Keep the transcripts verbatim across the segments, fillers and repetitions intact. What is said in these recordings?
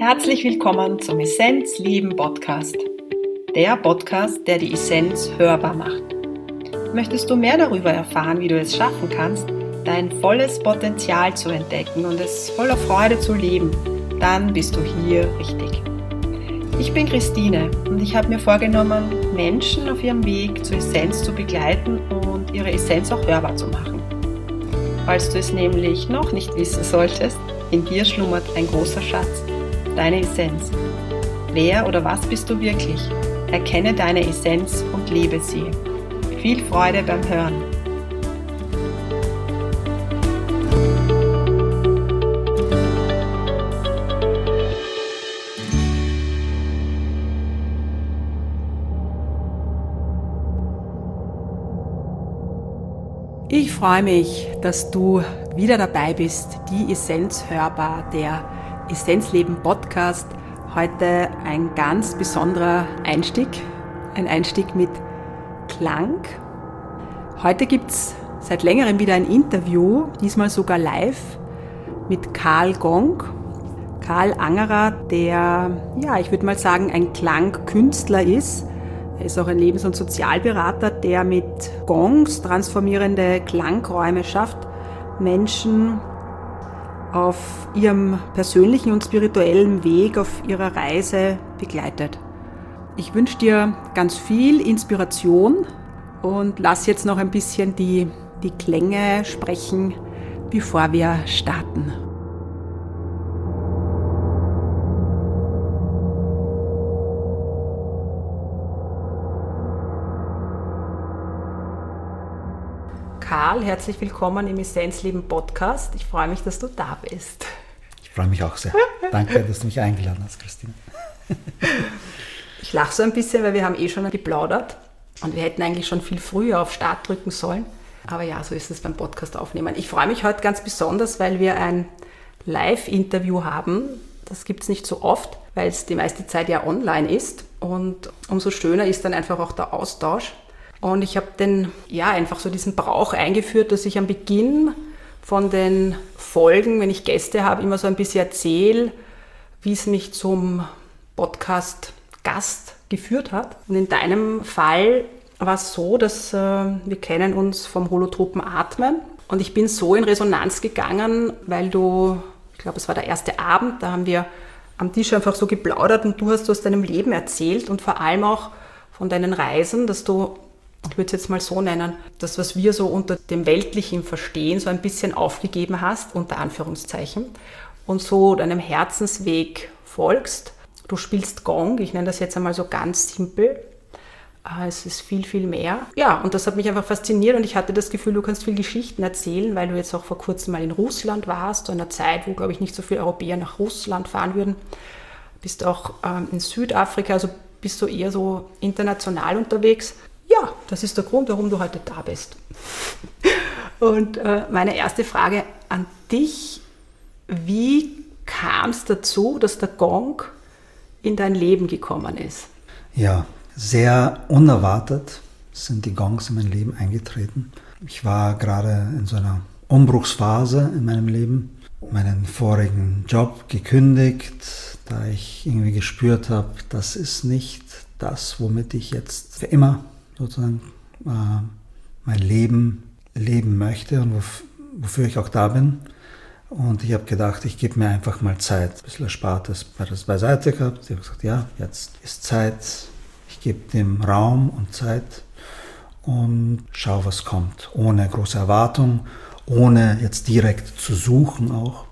Herzlich willkommen zum Essenz Leben Podcast. Der Podcast, der die Essenz hörbar macht. Möchtest du mehr darüber erfahren, wie du es schaffen kannst, dein volles Potenzial zu entdecken und es voller Freude zu leben, dann bist du hier richtig. Ich bin Christine und ich habe mir vorgenommen, Menschen auf ihrem Weg zur Essenz zu begleiten und ihre Essenz auch hörbar zu machen. Falls du es nämlich noch nicht wissen solltest, in dir schlummert ein großer Schatz, deine Essenz. Wer oder was bist du wirklich? Erkenne deine Essenz und lebe sie. Viel Freude beim Hören. Ich freue mich, dass du wieder dabei bist, die Essenz hörbar, der Essenzleben Podcast. Heute ein ganz besonderer Einstieg, ein Einstieg mit Klang. Heute gibt es seit längerem wieder ein Interview, diesmal sogar live, mit Karl Gong. Karl Angerer, der, ja, ich würde mal sagen, ein Klangkünstler ist. Er ist auch ein Lebens- und Sozialberater, der mit Gongs transformierende Klangräume schafft, Menschen auf ihrem persönlichen und spirituellen Weg, auf ihrer Reise begleitet. Ich wünsche dir ganz viel Inspiration und lass jetzt noch ein bisschen die, die Klänge sprechen, bevor wir starten. Karl, herzlich willkommen im Essenzleben Podcast. Ich freue mich, dass du da bist. Ich freue mich auch sehr. Danke, dass du mich eingeladen hast, Christine. Ich lache so ein bisschen, weil wir haben eh schon geplaudert und wir hätten eigentlich schon viel früher auf Start drücken sollen. Aber ja, so ist es beim Podcast aufnehmen. Ich freue mich heute ganz besonders, weil wir ein Live-Interview haben. Das gibt es nicht so oft, weil es die meiste Zeit ja online ist. Und umso schöner ist dann einfach auch der Austausch. Und ich habe den, ja, einfach so diesen Brauch eingeführt, dass ich am Beginn von den Folgen, wenn ich Gäste habe, immer so ein bisschen erzähle, wie es mich zum Podcast-Gast geführt hat. Und in deinem Fall war es so, dass äh, wir kennen uns vom holotropen Atmen. Und ich bin so in Resonanz gegangen, weil du, ich glaube, es war der erste Abend, da haben wir am Tisch einfach so geplaudert und du hast aus deinem Leben erzählt und vor allem auch von deinen Reisen, dass du, ich würde es jetzt mal so nennen, das, was wir so unter dem Weltlichen verstehen, so ein bisschen aufgegeben hast, unter Anführungszeichen, und so deinem Herzensweg folgst. Du spielst Gong, ich nenne das jetzt einmal so ganz simpel. Es ist viel, viel mehr. Ja, und das hat mich einfach fasziniert und ich hatte das Gefühl, du kannst viel Geschichten erzählen, weil du jetzt auch vor kurzem mal in Russland warst, zu einer Zeit, wo, glaube ich, nicht so viele Europäer nach Russland fahren würden. Bist auch ähm, in Südafrika, also bist du eher so international unterwegs. Ja, das ist der Grund, warum du heute da bist. Und äh, meine erste Frage an dich, wie kam es dazu, dass der Gong in dein Leben gekommen ist? Ja, sehr unerwartet sind die Gongs in mein Leben eingetreten. Ich war gerade in so einer Umbruchsphase in meinem Leben, meinen vorigen Job gekündigt, da ich irgendwie gespürt habe, das ist nicht das, womit ich jetzt für immer sozusagen äh, mein Leben leben möchte und wof- wofür ich auch da bin. Und ich habe gedacht, ich gebe mir einfach mal Zeit. Ein bisschen Erspartes beiseite gehabt. Ich habe gesagt, ja, jetzt ist Zeit. Ich gebe dem Raum und Zeit und schau, was kommt. Ohne große Erwartung, ohne jetzt direkt zu suchen auch.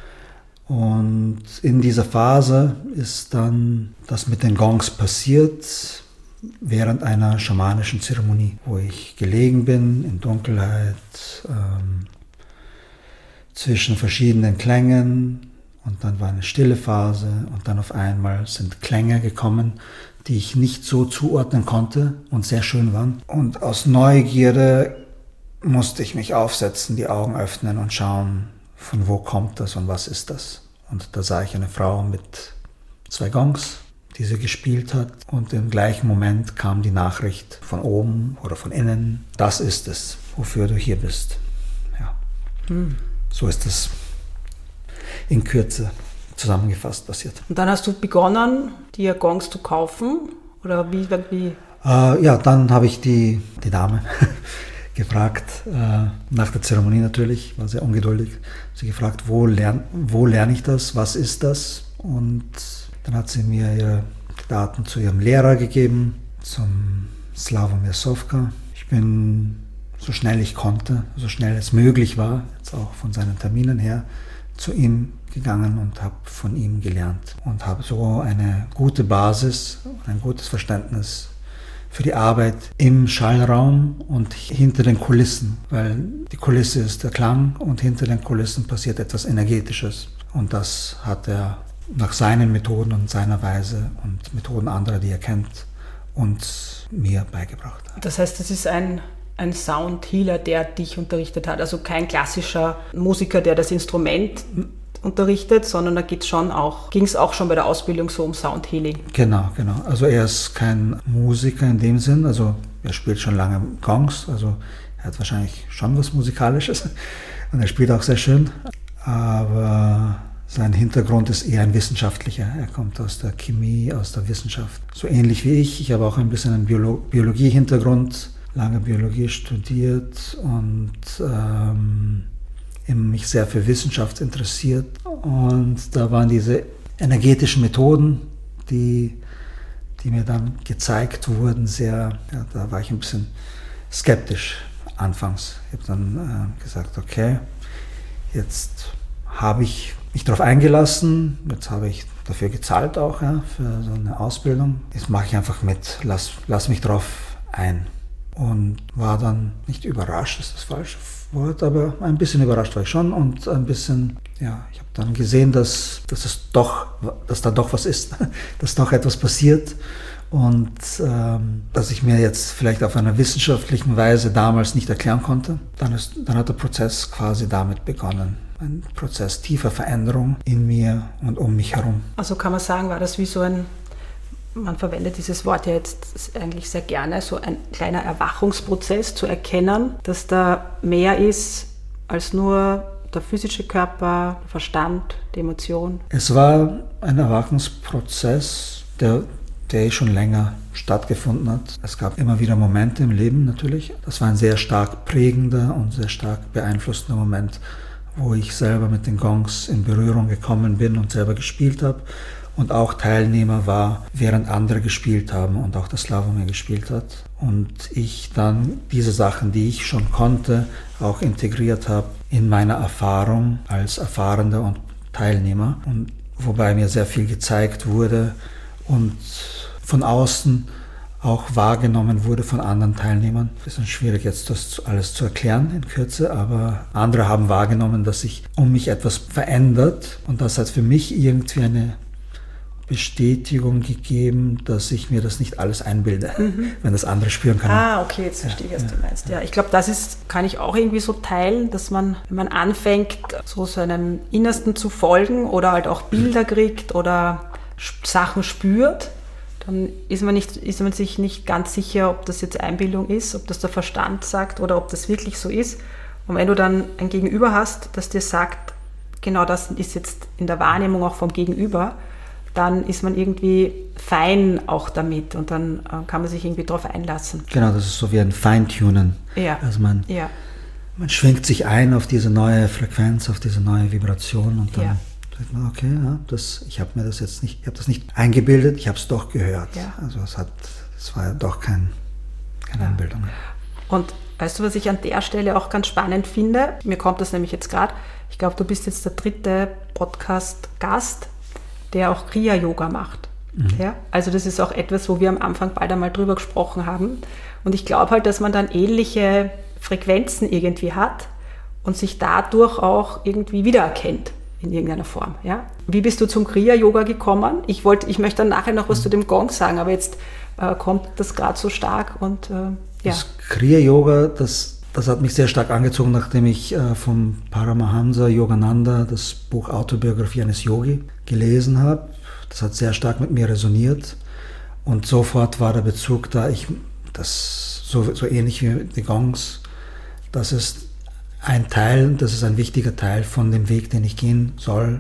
Und in dieser Phase ist dann das mit den Gongs passiert, während einer schamanischen Zeremonie, wo ich gelegen bin in Dunkelheit, ähm, zwischen verschiedenen Klängen und dann war eine stille Phase und dann auf einmal sind Klänge gekommen, die ich nicht so zuordnen konnte und sehr schön waren. Und aus Neugierde musste ich mich aufsetzen, die Augen öffnen und schauen, von wo kommt das und was ist das. Und da sah ich eine Frau mit zwei Gongs, die sie gespielt hat. Und im gleichen Moment kam die Nachricht von oben oder von innen, das ist es, wofür du hier bist. Ja. Hm. So ist es in Kürze zusammengefasst passiert. Und dann hast du begonnen, dir Gongs zu kaufen? Oder wie? wie? Äh, ja, dann habe ich die, die Dame gefragt, äh, nach der Zeremonie natürlich, war sehr ungeduldig, sie gefragt, wo, lern, wo lerne ich das, was ist das? Und dann hat sie mir ihre Daten zu ihrem Lehrer gegeben, zum Sławomir Sowka. Ich bin so schnell ich konnte, so schnell es möglich war, jetzt auch von seinen Terminen her, zu ihm gegangen und habe von ihm gelernt und habe so eine gute Basis, ein gutes Verständnis für die Arbeit im Schallraum und hinter den Kulissen, weil die Kulisse ist der Klang und hinter den Kulissen passiert etwas Energetisches. Und das hat er nach seinen Methoden und seiner Weise und Methoden anderer, die er kennt, uns mir beigebracht. Das heißt, es ist ein, ein Soundhealer, der dich unterrichtet hat, also kein klassischer Musiker, der das Instrument unterrichtet, sondern da geht's schon auch, ging es auch schon bei der Ausbildung so um Soundhealing. Genau, genau. Also er ist kein Musiker in dem Sinn, also er spielt schon lange Gongs, also er hat wahrscheinlich schon was Musikalisches und er spielt auch sehr schön, aber sein Hintergrund ist eher ein wissenschaftlicher. Er kommt aus der Chemie, aus der Wissenschaft. So ähnlich wie ich. Ich habe auch ein bisschen einen Biolo- Biologie-Hintergrund, lange Biologie studiert und ähm, mich sehr für Wissenschaft interessiert. Und da waren diese energetischen Methoden, die, die mir dann gezeigt wurden, sehr, ja, da war ich ein bisschen skeptisch anfangs. Ich habe dann äh, gesagt, okay, jetzt habe ich mich darauf eingelassen, jetzt habe ich dafür gezahlt auch, ja, für so eine Ausbildung. Jetzt mache ich einfach mit, lass, lass mich drauf ein. Und war dann nicht überrascht, ist das falsche Wort, aber ein bisschen überrascht war ich schon und ein bisschen, ja, ich habe dann gesehen, dass, dass es doch, dass da doch was ist, dass doch etwas passiert und ähm, dass ich mir jetzt vielleicht auf einer wissenschaftlichen Weise damals nicht erklären konnte. Dann, ist, dann hat der Prozess quasi damit begonnen. Ein Prozess tiefer Veränderung in mir und um mich herum. Also kann man sagen, war das wie so ein, man verwendet dieses Wort ja jetzt eigentlich sehr gerne, so ein kleiner Erwachungsprozess zu erkennen, dass da mehr ist als nur der physische Körper, der Verstand, die Emotion. Es war ein Erwachungsprozess, der, der schon länger stattgefunden hat. Es gab immer wieder Momente im Leben natürlich. Das war ein sehr stark prägender und sehr stark beeinflussender Moment, wo ich selber mit den Gongs in Berührung gekommen bin und selber gespielt habe und auch Teilnehmer war, während andere gespielt haben und auch der Sławomir gespielt hat. Und ich dann diese Sachen, die ich schon konnte, auch integriert habe in meiner Erfahrung als Erfahrender und Teilnehmer. Und wobei mir sehr viel gezeigt wurde und von außen auch wahrgenommen wurde von anderen Teilnehmern. Es ist schwierig jetzt das alles zu erklären in Kürze, aber andere haben wahrgenommen, dass sich um mich etwas verändert und das hat für mich irgendwie eine Bestätigung gegeben, dass ich mir das nicht alles einbilde, mhm. wenn das andere spüren kann. Ah, okay, jetzt verstehe ich, was ja, du meinst. Ja, ich glaube, das ist, kann ich auch irgendwie so teilen, dass man, wenn man anfängt, so seinem Innersten zu folgen oder halt auch Bilder kriegt oder Sachen spürt, dann ist man, nicht, ist man sich nicht ganz sicher, ob das jetzt Einbildung ist, ob das der Verstand sagt oder ob das wirklich so ist. Und wenn du dann ein Gegenüber hast, das dir sagt, genau das ist jetzt in der Wahrnehmung auch vom Gegenüber, dann ist man irgendwie fein auch damit und dann äh, kann man sich irgendwie drauf einlassen. Genau, das ist so wie ein Feintunen. Ja. Also man, ja. man schwingt sich ein auf diese neue Frequenz, auf diese neue Vibration und dann... Ja. Okay, ja, das, ich habe mir das jetzt nicht, ich habe das nicht eingebildet, ich habe es doch gehört. Ja. Also es hat, es war ja doch kein, keine ja. Einbildung. Und weißt du, was ich an der Stelle auch ganz spannend finde? Mir kommt das nämlich jetzt gerade. Ich glaube, du bist jetzt der dritte Podcast-Gast, der auch Kriya-Yoga macht. Mhm. Ja? Also das ist auch etwas, wo wir am Anfang bald einmal drüber gesprochen haben. Und ich glaube halt, dass man dann ähnliche Frequenzen irgendwie hat und sich dadurch auch irgendwie wiedererkennt. In irgendeiner Form. Ja? Wie bist du zum Kriya-Yoga gekommen? Ich, wollt, ich möchte dann nachher noch was zu dem Gong sagen, aber jetzt äh, kommt das gerade so stark. Und, äh, ja. Das Kriya-Yoga, das, das hat mich sehr stark angezogen, nachdem ich äh, vom Paramahamsa Yogananda das Buch Autobiografie eines Yogi gelesen habe. Das hat sehr stark mit mir resoniert und sofort war der Bezug da, ich, das so, so ähnlich wie die Gongs, das ist ein Teil, das ist ein wichtiger Teil von dem Weg, den ich gehen soll,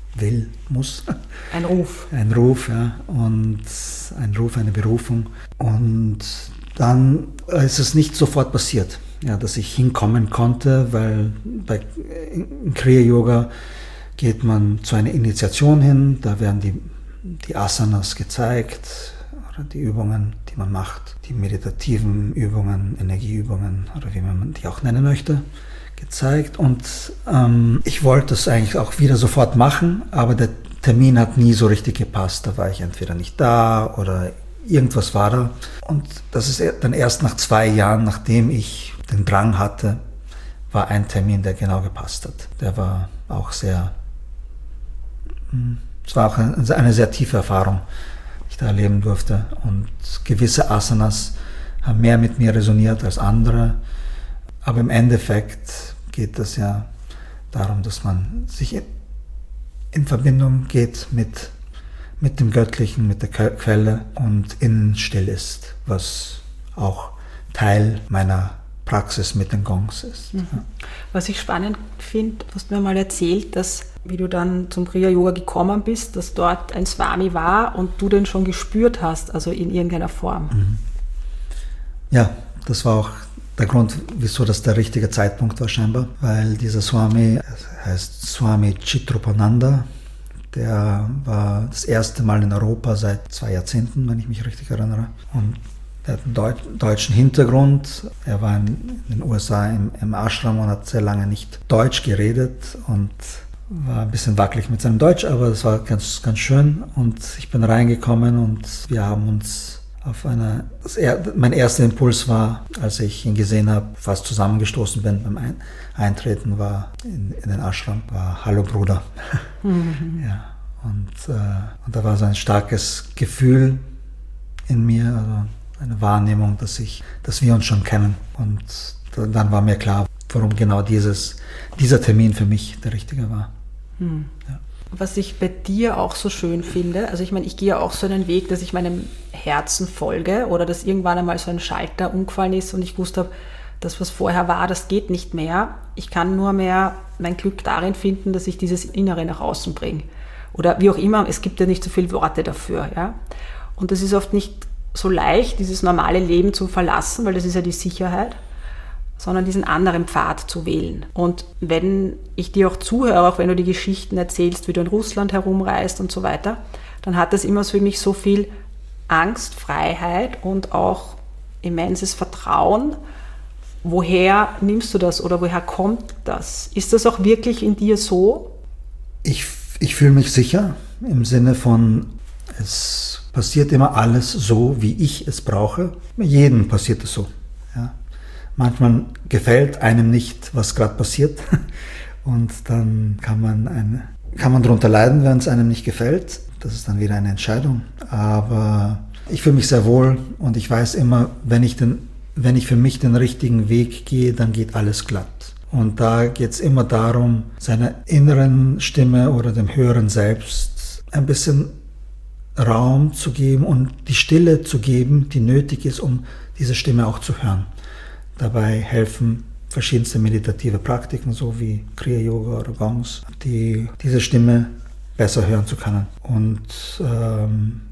will, muss. Ein Ruf. Ein Ruf, ja. Und ein Ruf, eine Berufung. Und dann ist es nicht sofort passiert, ja, dass ich hinkommen konnte, weil bei in Kriya-Yoga geht man zu einer Initiation hin, da werden die, die Asanas gezeigt, oder die Übungen, die man macht, die meditativen Übungen, Energieübungen oder wie man die auch nennen möchte, gezeigt. Und ähm, ich wollte es eigentlich auch wieder sofort machen, aber der Termin hat nie so richtig gepasst. Da war ich entweder nicht da oder irgendwas war da. Und das ist dann erst nach zwei Jahren, nachdem ich den Drang hatte, war ein Termin, der genau gepasst hat. Der war auch sehr, es war auch eine sehr tiefe Erfahrung, die ich da erleben durfte. Und gewisse Asanas haben mehr mit mir resoniert als andere. Aber im Endeffekt geht es ja darum, dass man sich in, in Verbindung geht mit, mit dem Göttlichen, mit der Quelle und innen still ist, was auch Teil meiner Praxis mit den Gongs ist. Mhm. Was ich spannend finde, hast du mir mal erzählt, dass, wie du dann zum Kriya-Yoga gekommen bist, dass dort ein Swami war und du den schon gespürt hast, also in irgendeiner Form. Mhm. Ja, das war auch der Grund, wieso das der richtige Zeitpunkt war scheinbar, weil dieser Swami, heißt Swami Chitrupananda, der war das erste Mal in Europa seit zwei Jahrzehnten, wenn ich mich richtig erinnere. Und er hat einen Deut- deutschen Hintergrund. Er war in, in den U S A im, im Ashram und hat sehr lange nicht Deutsch geredet und war ein bisschen wackelig mit seinem Deutsch, aber das war ganz, ganz schön. Und ich bin reingekommen und wir haben uns auf einer, das er, mein erster Impuls war, als ich ihn gesehen habe, fast zusammengestoßen bin beim Ein, Eintreten war in, in den Ashram, war Hallo Bruder. Mhm. Ja, und, äh, und da war so ein starkes Gefühl in mir, also eine Wahrnehmung, dass ich, dass wir uns schon kennen. Und dann war mir klar, warum genau dieses, dieser Termin für mich der richtige war. Hm. Ja. Was ich bei dir auch so schön finde, also ich meine, ich gehe ja auch so einen Weg, dass ich meinem Herzen folge oder dass irgendwann einmal so ein Schalter umgefallen ist und ich wusste habe, das, was vorher war, das geht nicht mehr. Ich kann nur mehr mein Glück darin finden, dass ich dieses Innere nach außen bringe. Oder wie auch immer, es gibt ja nicht so viele Worte dafür. Ja? Und das ist oft nicht so leicht, dieses normale Leben zu verlassen, weil das ist ja die Sicherheit, sondern diesen anderen Pfad zu wählen. Und wenn ich dir auch zuhöre, auch wenn du die Geschichten erzählst, wie du in Russland herumreist und so weiter, dann hat das immer für mich so viel Angst, Freiheit und auch immenses Vertrauen. Woher nimmst du das oder woher kommt das? Ist das auch wirklich in dir so? Ich, ich fühle mich sicher im Sinne von, es passiert immer alles so, wie ich es brauche. Jedem passiert es so. Ja. Manchmal gefällt einem nicht, was gerade passiert. Und dann kann man, eine, kann man darunter leiden, wenn es einem nicht gefällt. Das ist dann wieder eine Entscheidung. Aber ich fühle mich sehr wohl und ich weiß immer, wenn ich, den, wenn ich für mich den richtigen Weg gehe, dann geht alles glatt. Und da geht es immer darum, seiner inneren Stimme oder dem höheren Selbst ein bisschen Raum zu geben und die Stille zu geben, die nötig ist, um diese Stimme auch zu hören. Dabei helfen verschiedenste meditative Praktiken, so wie Kriya-Yoga oder Gongs, die diese Stimme besser hören zu können und, ähm,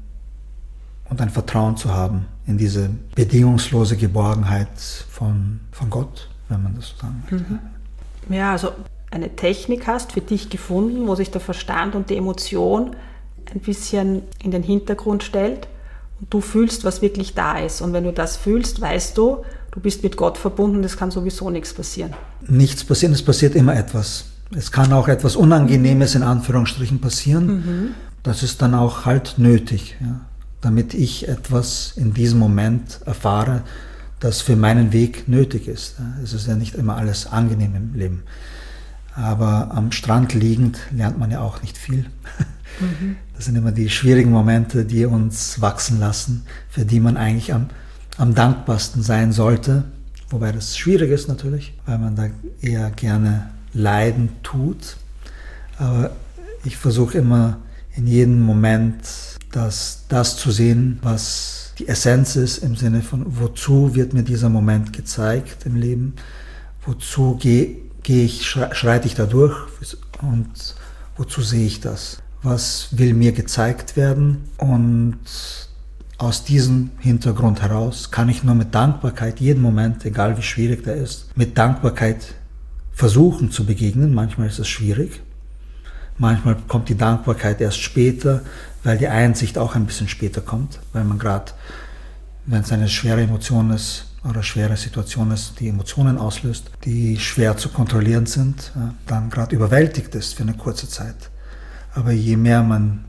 und ein Vertrauen zu haben in diese bedingungslose Geborgenheit von, von Gott, wenn man das so sagen möchte. Mhm. Ja, also eine Technik hast für dich gefunden, wo sich der Verstand und die Emotion ein bisschen in den Hintergrund stellt und du fühlst, was wirklich da ist. Und wenn du das fühlst, weißt du, du bist mit Gott verbunden, es kann sowieso nichts passieren. Nichts passieren, es passiert immer etwas. Es kann auch etwas Unangenehmes in Anführungsstrichen passieren. Mhm. Das ist dann auch halt nötig, ja, damit ich etwas in diesem Moment erfahre, das für meinen Weg nötig ist. Es ist ja nicht immer alles angenehm im Leben. Aber am Strand liegend lernt man ja auch nicht viel. Mhm. Das sind immer die schwierigen Momente, die uns wachsen lassen, für die man eigentlich am, am dankbarsten sein sollte. Wobei das schwierig ist natürlich, weil man da eher gerne Leiden tut. Aber ich versuche immer in jedem Moment das, das zu sehen, was die Essenz ist, im Sinne von, wozu wird mir dieser Moment gezeigt im Leben, wozu gehe geh ich, schreite ich da durch und Wozu sehe ich das? Was will mir gezeigt werden? Und aus diesem Hintergrund heraus kann ich nur mit Dankbarkeit jeden Moment, egal wie schwierig der ist, mit Dankbarkeit versuchen zu begegnen. Manchmal ist es schwierig. Manchmal kommt die Dankbarkeit erst später, weil die Einsicht auch ein bisschen später kommt, weil man gerade, wenn es eine schwere Emotion ist oder schwere Situation ist, die Emotionen auslöst, die schwer zu kontrollieren sind, dann gerade überwältigt ist für eine kurze Zeit. Aber je mehr man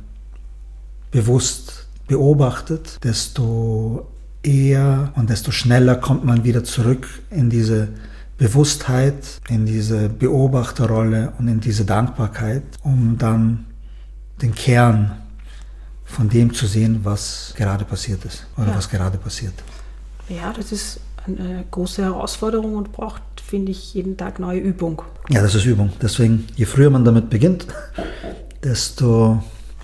bewusst beobachtet, desto eher und desto schneller kommt man wieder zurück in diese Bewusstheit, in diese Beobachterrolle und in diese Dankbarkeit, um dann den Kern von dem zu sehen, was gerade passiert ist oder ja. was gerade passiert. Ja, das ist eine große Herausforderung und braucht, finde ich, jeden Tag neue Übung. Ja, das ist Übung. Deswegen, je früher man damit beginnt, desto,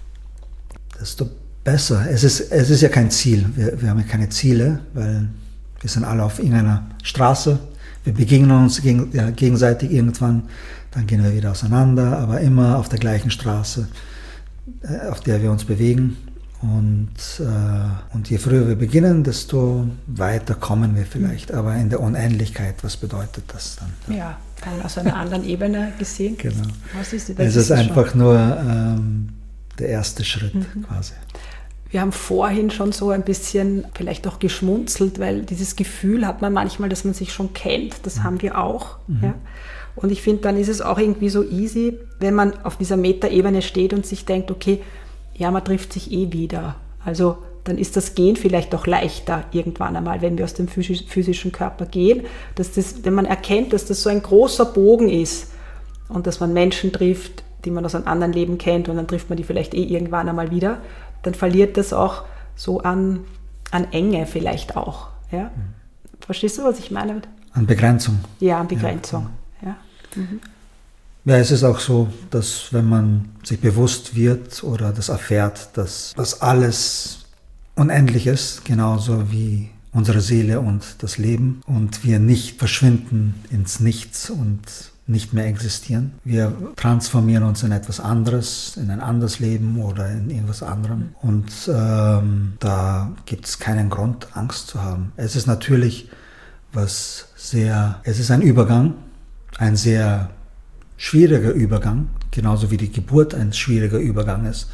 desto besser. Es ist, es ist ja kein Ziel. Wir, wir haben ja keine Ziele, weil wir sind alle auf irgendeiner Straße. Wir begegnen uns gegen, ja, gegenseitig irgendwann, dann gehen wir wieder auseinander, aber immer auf der gleichen Straße, äh, auf der wir uns bewegen. Und, äh, und je früher wir beginnen, desto weiter kommen wir vielleicht. Aber in der Unendlichkeit, was bedeutet das dann? Ja, ja aus einer anderen Ebene gesehen. Genau. Was ist, was es ist, ist einfach schon? nur ähm, der erste Schritt mhm. quasi. Wir haben vorhin schon so ein bisschen vielleicht auch geschmunzelt, weil dieses Gefühl hat man manchmal, dass man sich schon kennt. Das mhm. haben wir auch. Mhm. Ja. Und ich finde, dann ist es auch irgendwie so easy, wenn man auf dieser Metaebene steht und sich denkt, okay, ja, man trifft sich eh wieder. Also dann ist das Gehen vielleicht auch leichter irgendwann einmal, wenn wir aus dem physischen Körper gehen. Dass das, wenn man erkennt, dass das so ein großer Bogen ist und dass man Menschen trifft, die man aus einem anderen Leben kennt und dann trifft man die vielleicht eh irgendwann einmal wieder, dann verliert das auch so an, an Enge vielleicht auch. Ja? Mhm. Verstehst du, was ich meine? An Begrenzung. Ja, an Begrenzung. Ja, ja. Mhm. Ja, es ist auch so, dass wenn man sich bewusst wird oder das erfährt, dass das alles unendlich ist, genauso wie unsere Seele und das Leben und wir nicht verschwinden ins Nichts und nicht mehr existieren. Wir transformieren uns in etwas anderes, in ein anderes Leben oder in irgendwas anderem. Und ähm, da gibt es keinen Grund, Angst zu haben. Es ist natürlich was sehr, es ist ein Übergang, ein sehr schwieriger Übergang, genauso wie die Geburt ein schwieriger Übergang ist,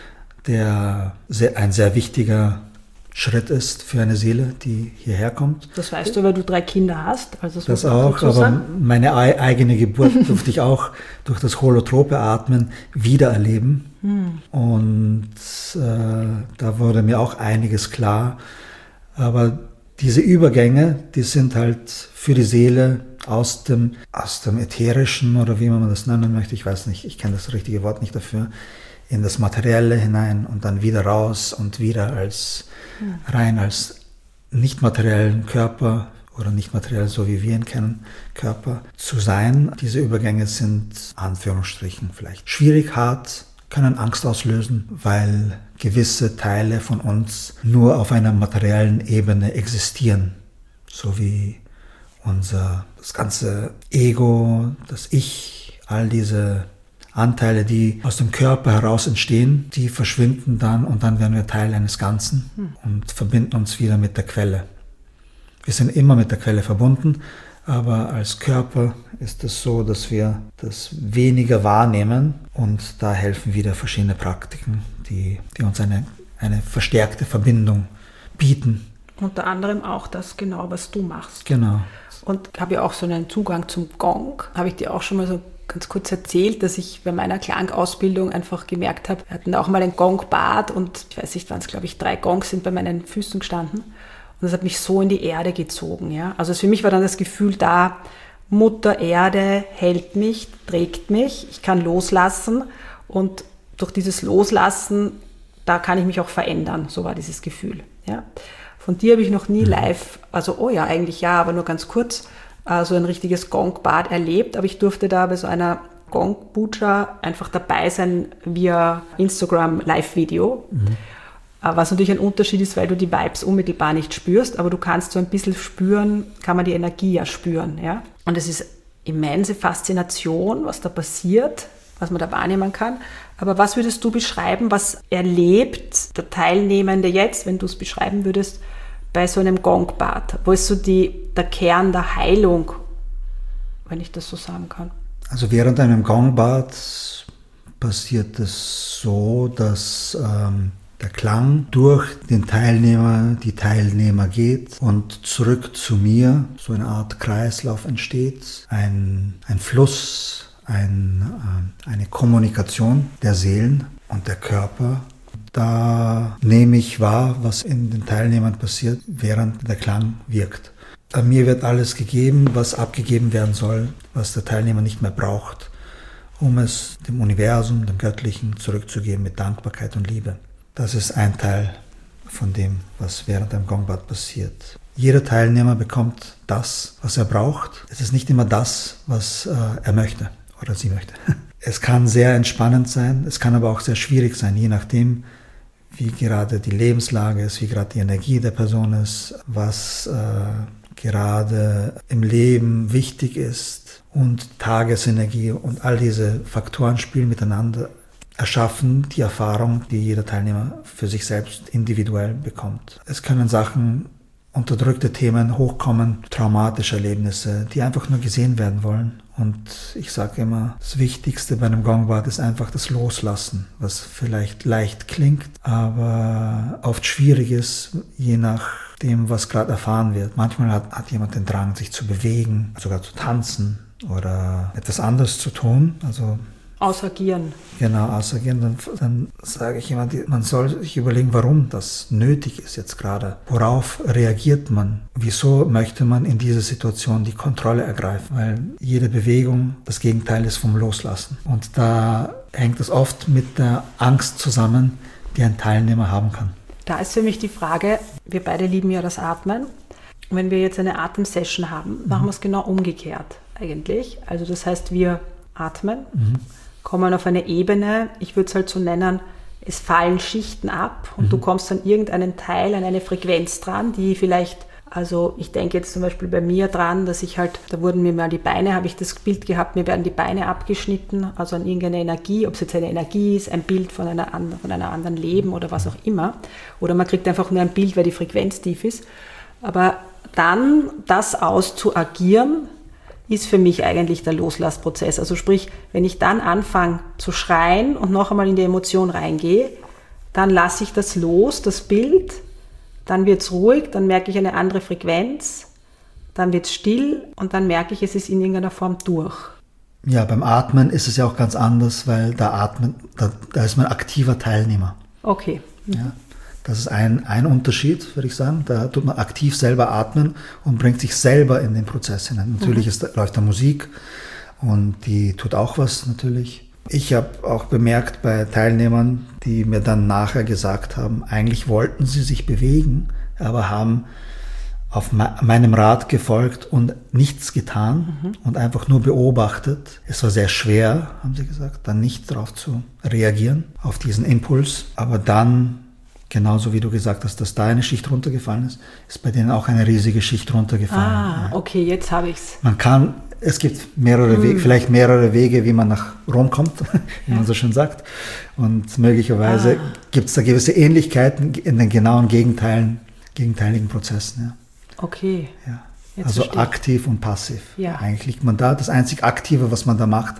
der sehr, ein sehr wichtiger Schritt ist für eine Seele, die hierher kommt. Das weißt du, weil du drei Kinder hast. Also das das auch, aber sagen. Meine eigene Geburt durfte ich auch durch das holotrope Atmen wiedererleben. Hm. Und äh, da wurde mir auch einiges klar. Aber diese Übergänge, die sind halt für die Seele aus dem, aus dem Ätherischen oder wie man das nennen möchte, ich weiß nicht, ich kenne das richtige Wort nicht dafür, in das Materielle hinein und dann wieder raus und wieder als rein als nicht materiellen Körper oder nicht materiell, so wie wir ihn kennen, Körper zu sein. Diese Übergänge sind, Anführungsstrichen, vielleicht schwierig, hart, können Angst auslösen, weil gewisse Teile von uns nur auf einer materiellen Ebene existieren. So wie unser, das ganze Ego, das Ich, all diese Anteile, die aus dem Körper heraus entstehen, die verschwinden dann und dann werden wir Teil eines Ganzen und verbinden uns wieder mit der Quelle. Wir sind immer mit der Quelle verbunden, aber als Körper ist es so, dass wir das weniger wahrnehmen und da helfen wieder verschiedene Praktiken, die, die uns eine, eine verstärkte Verbindung bieten. Unter anderem auch das genau, was du machst. Genau. Und habe ja auch so einen Zugang zum Gong, habe ich dir auch schon mal so ganz kurz erzählt, dass ich bei meiner Klangausbildung einfach gemerkt habe, wir hatten auch mal ein Gongbad und ich weiß nicht, waren es glaube ich drei Gongs sind bei meinen Füßen gestanden und das hat mich so in die Erde gezogen. Ja? Also für mich war dann das Gefühl da, Mutter Erde hält mich, trägt mich, ich kann loslassen und durch dieses Loslassen, da kann ich mich auch verändern, so war dieses Gefühl. Ja? Von dir habe ich noch nie live, also oh ja, eigentlich ja, aber nur ganz kurz, so ein richtiges Gongbad erlebt, aber ich durfte da bei so einer Gong-Puja einfach dabei sein via Instagram-Live-Video, mhm. was natürlich ein Unterschied ist, weil du die Vibes unmittelbar nicht spürst, aber du kannst so ein bisschen spüren, kann man die Energie ja spüren. Ja? Und es ist immense Faszination, was da passiert was man da wahrnehmen kann. Aber was würdest du beschreiben, was erlebt der Teilnehmende jetzt, wenn du es beschreiben würdest, bei so einem Gongbad? Wo ist so die, der Kern der Heilung, wenn ich das so sagen kann? Also während einem Gongbad passiert es so, dass ähm, der Klang durch den Teilnehmer, die Teilnehmer geht und zurück zu mir, so eine Art Kreislauf entsteht, ein, ein Fluss, ein, äh, eine Kommunikation der Seelen und der Körper. Da nehme ich wahr, was in den Teilnehmern passiert, während der Klang wirkt. Bei mir wird alles gegeben, was abgegeben werden soll, was der Teilnehmer nicht mehr braucht, um es dem Universum, dem Göttlichen zurückzugeben mit Dankbarkeit und Liebe. Das ist ein Teil von dem, was während einem Gongbad passiert. Jeder Teilnehmer bekommt das, was er braucht. Es ist nicht immer das, was äh, er möchte oder sie möchte. Es kann sehr entspannend sein, es kann aber auch sehr schwierig sein, je nachdem, wie gerade die Lebenslage ist, wie gerade die Energie der Person ist, was äh, gerade im Leben wichtig ist, und Tagesenergie und all diese Faktoren spielen miteinander, erschaffen die Erfahrung, die jeder Teilnehmer für sich selbst individuell bekommt. Es können Sachen, unterdrückte Themen hochkommen, traumatische Erlebnisse, die einfach nur gesehen werden wollen. Und ich sage immer, das Wichtigste bei einem Gongbad ist einfach das Loslassen, was vielleicht leicht klingt, aber oft schwierig ist, je nachdem, was gerade erfahren wird. Manchmal hat, hat jemand den Drang, sich zu bewegen, sogar zu tanzen oder etwas anderes zu tun. Also Ausagieren. Genau, ausagieren. Dann, dann sage ich immer, man soll sich überlegen, warum das nötig ist jetzt gerade. Worauf reagiert man? Wieso möchte man in dieser Situation die Kontrolle ergreifen? Weil jede Bewegung das Gegenteil ist vom Loslassen. Und da hängt es oft mit der Angst zusammen, die ein Teilnehmer haben kann. Da ist für mich die Frage, wir beide lieben ja das Atmen. Und wenn wir jetzt eine Atemsession haben, machen wir es genau umgekehrt eigentlich. Also das heißt, wir atmen, mhm. kommen auf eine Ebene, ich würde es halt so nennen, es fallen Schichten ab und mhm. du kommst an irgendeinen Teil, an eine Frequenz dran, die vielleicht, also ich denke jetzt zum Beispiel bei mir dran, dass ich halt, da wurden mir mal die Beine, habe ich das Bild gehabt, mir werden die Beine abgeschnitten, also an irgendeine Energie, ob es jetzt eine Energie ist, ein Bild von einer, von einer anderen Leben oder was auch immer, oder man kriegt einfach nur ein Bild, weil die Frequenz tief ist, aber dann das auszuagieren, ist für mich eigentlich der Loslassprozess. Also sprich, wenn ich dann anfange zu schreien und noch einmal in die Emotion reingehe, dann lasse ich das los, das Bild, dann wird es ruhig, dann merke ich eine andere Frequenz, dann wird es still und dann merke ich, es ist in irgendeiner Form durch. Ja, beim Atmen ist es ja auch ganz anders, weil da atmen, da, da ist man aktiver Teilnehmer. Okay. Mhm. Ja. Das ist ein, ein Unterschied, würde ich sagen. Da tut man aktiv selber atmen und bringt sich selber in den Prozess hinein. Natürlich mhm. ist, läuft da Musik und die tut auch was natürlich. Ich habe auch bemerkt bei Teilnehmern, die mir dann nachher gesagt haben, eigentlich wollten sie sich bewegen, aber haben auf me- meinem Rat gefolgt und nichts getan mhm. und einfach nur beobachtet. Es war sehr schwer, haben sie gesagt, dann nicht darauf zu reagieren, auf diesen Impuls. Aber dann, genauso wie du gesagt hast, dass da eine Schicht runtergefallen ist, ist bei denen auch eine riesige Schicht runtergefallen. Ah, ja. Okay, jetzt habe ich es. Man kann, es gibt mehrere mm. Wege, vielleicht mehrere Wege, wie man nach Rom kommt, wie ja. man so schön sagt. Und möglicherweise ah. gibt es da gewisse Ähnlichkeiten in den genauen Gegenteilen, gegenteiligen Prozessen. Ja. Okay. Ja. Also verstehe. Aktiv und passiv. Ja. Eigentlich liegt man da. Das einzig Aktive, was man da macht,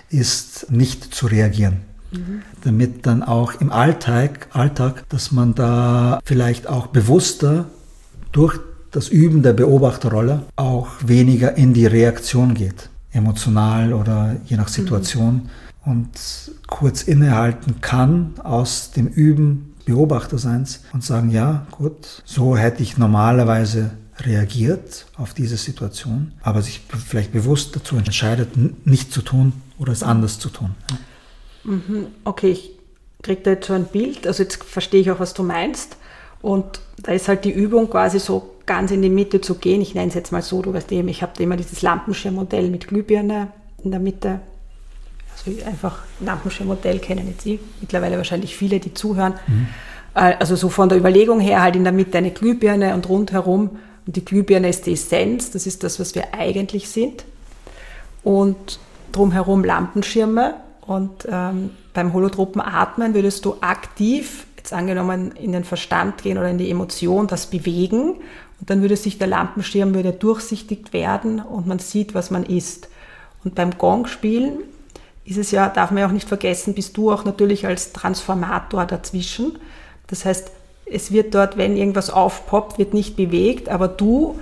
ist nicht zu reagieren. Mhm. Damit dann auch im Alltag, Alltag, dass man da vielleicht auch bewusster durch das Üben der Beobachterrolle auch weniger in die Reaktion geht, emotional oder je nach Situation, mhm. und kurz innehalten kann aus dem Üben Beobachterseins und sagen, ja gut, so hätte ich normalerweise reagiert auf diese Situation, aber sich vielleicht bewusst dazu entscheidet, nicht zu tun oder es anders zu tun. Ja. Okay, ich kriege da jetzt so ein Bild, also jetzt verstehe ich auch, was du meinst, und da ist halt die Übung quasi so ganz in die Mitte zu gehen, ich nenne es jetzt mal so, du weißt eben, ich habe immer dieses Lampenschirmmodell mit Glühbirne in der Mitte, also einfach Lampenschirmmodell kennen jetzt Sie, mittlerweile wahrscheinlich viele, die zuhören, mhm. also so von der Überlegung her halt in der Mitte eine Glühbirne und rundherum, und die Glühbirne ist die Essenz, das ist das, was wir eigentlich sind, und drumherum Lampenschirme. Und ähm, beim holotropen Atmen würdest du aktiv, jetzt angenommen, in den Verstand gehen oder in die Emotion, das bewegen. Und dann würde sich der Lampenschirm würde durchsichtig werden und man sieht, was man ist. Und beim Gongspielen ist es ja, darf man ja auch nicht vergessen, bist du auch natürlich als Transformator dazwischen. Das heißt, es wird dort, wenn irgendwas aufpoppt, wird nicht bewegt, aber du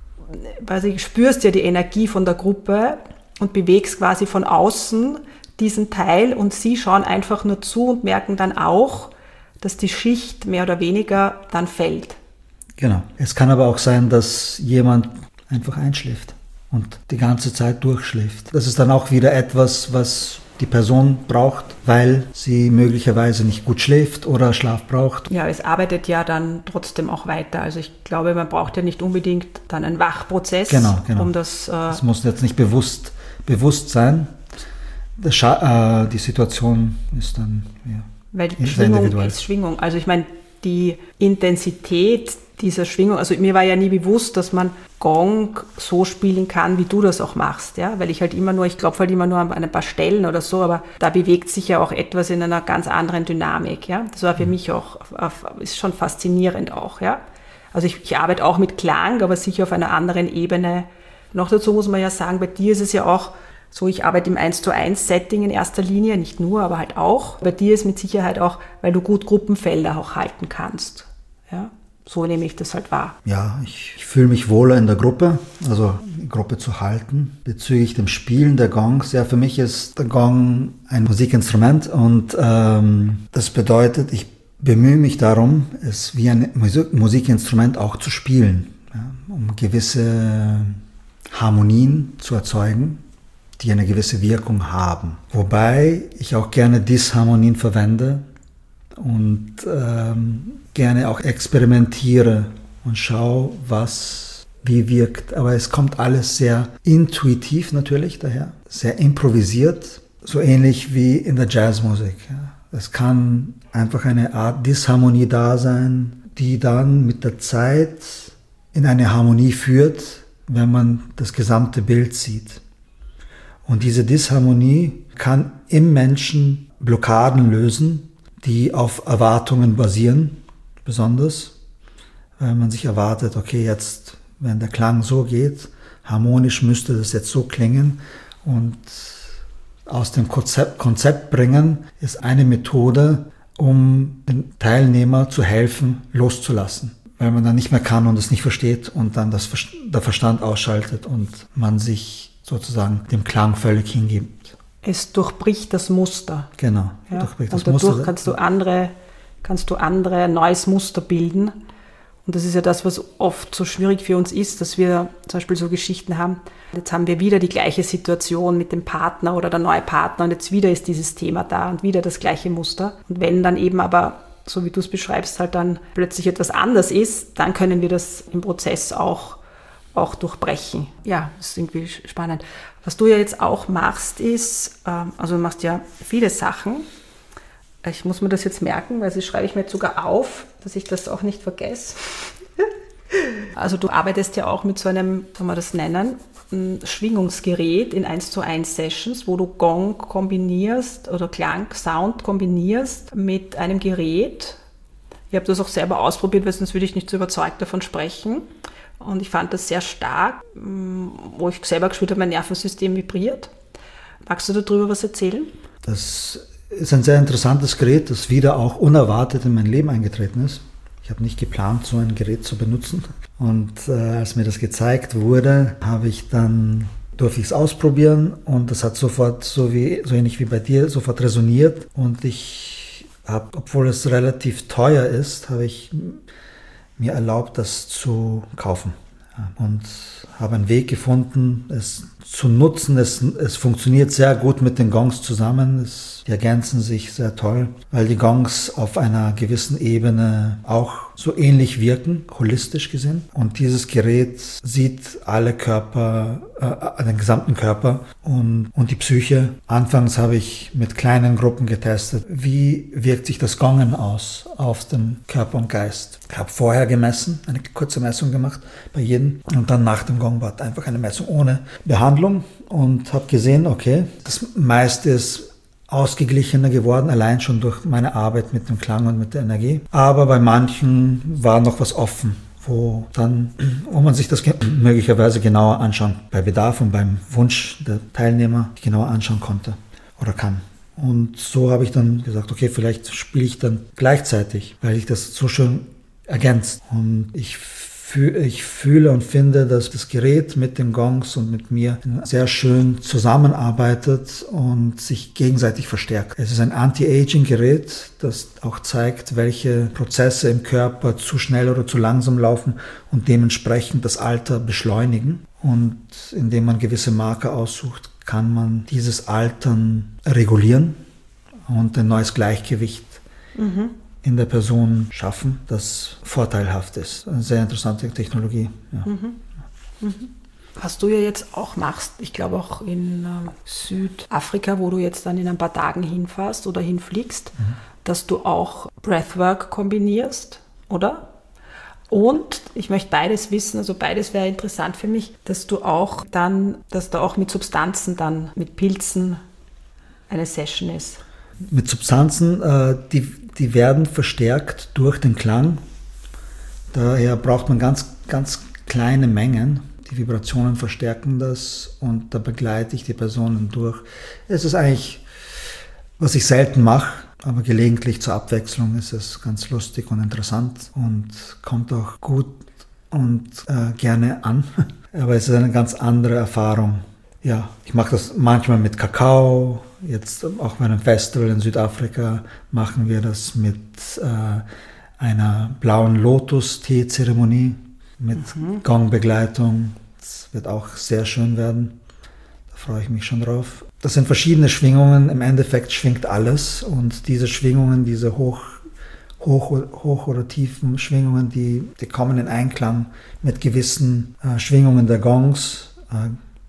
quasi spürst ja die Energie von der Gruppe und bewegst quasi von außen diesen Teil und sie schauen einfach nur zu und merken dann auch, dass die Schicht mehr oder weniger dann fällt. Genau. Es kann aber auch sein, dass jemand einfach einschläft und die ganze Zeit durchschläft. Das ist dann auch wieder etwas, was die Person braucht, weil sie möglicherweise nicht gut schläft oder Schlaf braucht. Ja, es arbeitet ja dann trotzdem auch weiter. Also ich glaube, man braucht ja nicht unbedingt dann einen Wachprozess, genau, genau. um das... Äh das muss jetzt nicht bewusst, bewusst sein. Das Scha- äh, die Situation ist dann... Ja, weil die Schwingung ist Schwingung. Also ich meine, die Intensität dieser Schwingung, also mir war ja nie bewusst, dass man Gong so spielen kann, wie du das auch machst, ja, weil ich halt immer nur, ich klopfe halt immer nur an ein paar Stellen oder so, aber da bewegt sich ja auch etwas in einer ganz anderen Dynamik, ja. Das war für mich auch, ist schon faszinierend auch, ja. Also ich, ich arbeite auch mit Klang, aber sicher auf einer anderen Ebene. Noch dazu muss man ja sagen, bei dir ist es ja auch so, ich arbeite im eins zu eins Setting in erster Linie, nicht nur, aber halt auch. Bei dir ist mit Sicherheit auch, weil du gut Gruppenfelder auch halten kannst, ja. So nehme ich das halt wahr. Ja, ich, ich fühle mich wohler in der Gruppe, also die Gruppe zu halten. Bezüglich dem Spielen der Gongs, ja, für mich ist der Gong ein Musikinstrument und ähm, das bedeutet, ich bemühe mich darum, es wie ein Musikinstrument auch zu spielen, ja, um gewisse Harmonien zu erzeugen, die eine gewisse Wirkung haben. Wobei ich auch gerne Disharmonien verwende und ähm, gerne auch experimentiere und schaue, was wie wirkt. Aber es kommt alles sehr intuitiv natürlich daher, sehr improvisiert, so ähnlich wie in der Jazzmusik. Ja. Es kann einfach eine Art Disharmonie da sein, die dann mit der Zeit in eine Harmonie führt, wenn man das gesamte Bild sieht. Und diese Disharmonie kann im Menschen Blockaden lösen, die auf Erwartungen basieren, besonders, weil man sich erwartet, okay, jetzt, wenn der Klang so geht, harmonisch müsste das jetzt so klingen und aus dem Konzept, Konzept bringen ist eine Methode, um dem Teilnehmer zu helfen, loszulassen, weil man dann nicht mehr kann und es nicht versteht und dann das, der Verstand ausschaltet und man sich sozusagen dem Klang völlig hingibt. Es durchbricht das Muster. Genau, ja? durchbricht das und dadurch Muster. kannst du andere, kannst du andere, ein neues Muster bilden. Und das ist ja das, was oft so schwierig für uns ist, dass wir zum Beispiel so Geschichten haben. Jetzt haben wir wieder die gleiche Situation mit dem Partner oder der neue Partner und jetzt wieder ist dieses Thema da und wieder das gleiche Muster. Und wenn dann eben aber, so wie du es beschreibst, halt dann plötzlich etwas anders ist, dann können wir das im Prozess auch auch durchbrechen. Ja, das ist irgendwie spannend. Was du ja jetzt auch machst ist, also du machst ja viele Sachen. Ich muss mir das jetzt merken, weil das schreibe ich mir jetzt sogar auf, dass ich das auch nicht vergesse. Also du arbeitest ja auch mit so einem, wie soll man das nennen, ein Schwingungsgerät in eins zu eins Sessions, wo du Gong kombinierst oder Klang, Sound kombinierst mit einem Gerät. Ich habe das auch selber ausprobiert, weil sonst würde ich nicht so überzeugt davon sprechen. Und ich fand das sehr stark, wo ich selber gespürt habe, mein Nervensystem vibriert. Magst du darüber was erzählen? Das ist ein sehr interessantes Gerät, das wieder auch unerwartet in mein Leben eingetreten ist. Ich habe nicht geplant, so ein Gerät zu benutzen. Und äh, als mir das gezeigt wurde, habe ich dann, durfte ich es ausprobieren und das hat sofort, so, wie, so ähnlich wie bei dir, sofort resoniert. Und ich habe, obwohl es relativ teuer ist, habe ich mir erlaubt, das zu kaufen. Und habe einen Weg gefunden, es zu nutzen. Es, es funktioniert sehr gut mit den Gongs zusammen. Es, die ergänzen sich sehr toll, weil die Gongs auf einer gewissen Ebene auch so ähnlich wirken, holistisch gesehen. Und dieses Gerät sieht alle Körper, äh, den gesamten Körper und, und die Psyche. Anfangs habe ich mit kleinen Gruppen getestet, wie wirkt sich das Gongen aus auf den Körper und Geist. Ich habe vorher gemessen, eine kurze Messung gemacht bei jedem und dann nach dem Gongbad einfach eine Messung ohne Behandlung und habe gesehen, okay, das meiste ist ausgeglichener geworden, allein schon durch meine Arbeit mit dem Klang und mit der Energie. Aber bei manchen war noch was offen, wo dann, wo man sich das möglicherweise genauer anschauen, bei Bedarf und beim Wunsch der Teilnehmer genauer anschauen konnte oder kann. Und so habe ich dann gesagt, okay, vielleicht spiele ich dann gleichzeitig, weil ich das so schön ergänzt. Und ich Ich fühle und finde, dass das Gerät mit den Gongs und mit mir sehr schön zusammenarbeitet und sich gegenseitig verstärkt. Es ist ein Anti-Aging-Gerät, das auch zeigt, welche Prozesse im Körper zu schnell oder zu langsam laufen und dementsprechend das Alter beschleunigen. Und indem man gewisse Marker aussucht, kann man dieses Altern regulieren und ein neues Gleichgewicht mhm. in der Person schaffen, das vorteilhaft ist. Eine sehr interessante Technologie. Ja. Mhm. Mhm. Was du ja jetzt auch machst, ich glaube auch in äh, Südafrika, wo du jetzt dann in ein paar Tagen hinfährst oder hinfliegst, mhm. dass du auch Breathwork kombinierst, oder? Und ich möchte beides wissen, also beides wäre interessant für mich, dass du auch dann, dass da auch mit Substanzen dann, mit Pilzen eine Session ist. Mit Substanzen, äh, die Die werden verstärkt durch den Klang. Daher braucht man ganz, ganz kleine Mengen. Die Vibrationen verstärken das und da begleite ich die Personen durch. Es ist eigentlich, was ich selten mache, aber gelegentlich zur Abwechslung ist es ganz lustig und interessant und kommt auch gut und äh, gerne an. Aber es ist eine ganz andere Erfahrung. Ja, ich mache das manchmal mit Kakao. Jetzt auch bei einem Festival in Südafrika machen wir das mit äh, einer blauen Lotus-Tee-Zeremonie mit mhm. Gongbegleitung. Das wird auch sehr schön werden. Da freue ich mich schon drauf. Das sind verschiedene Schwingungen. Im Endeffekt schwingt alles und diese Schwingungen, diese hoch, hoch, hoch oder tiefen Schwingungen, die, die kommen in Einklang mit gewissen äh, Schwingungen der Gongs. Äh,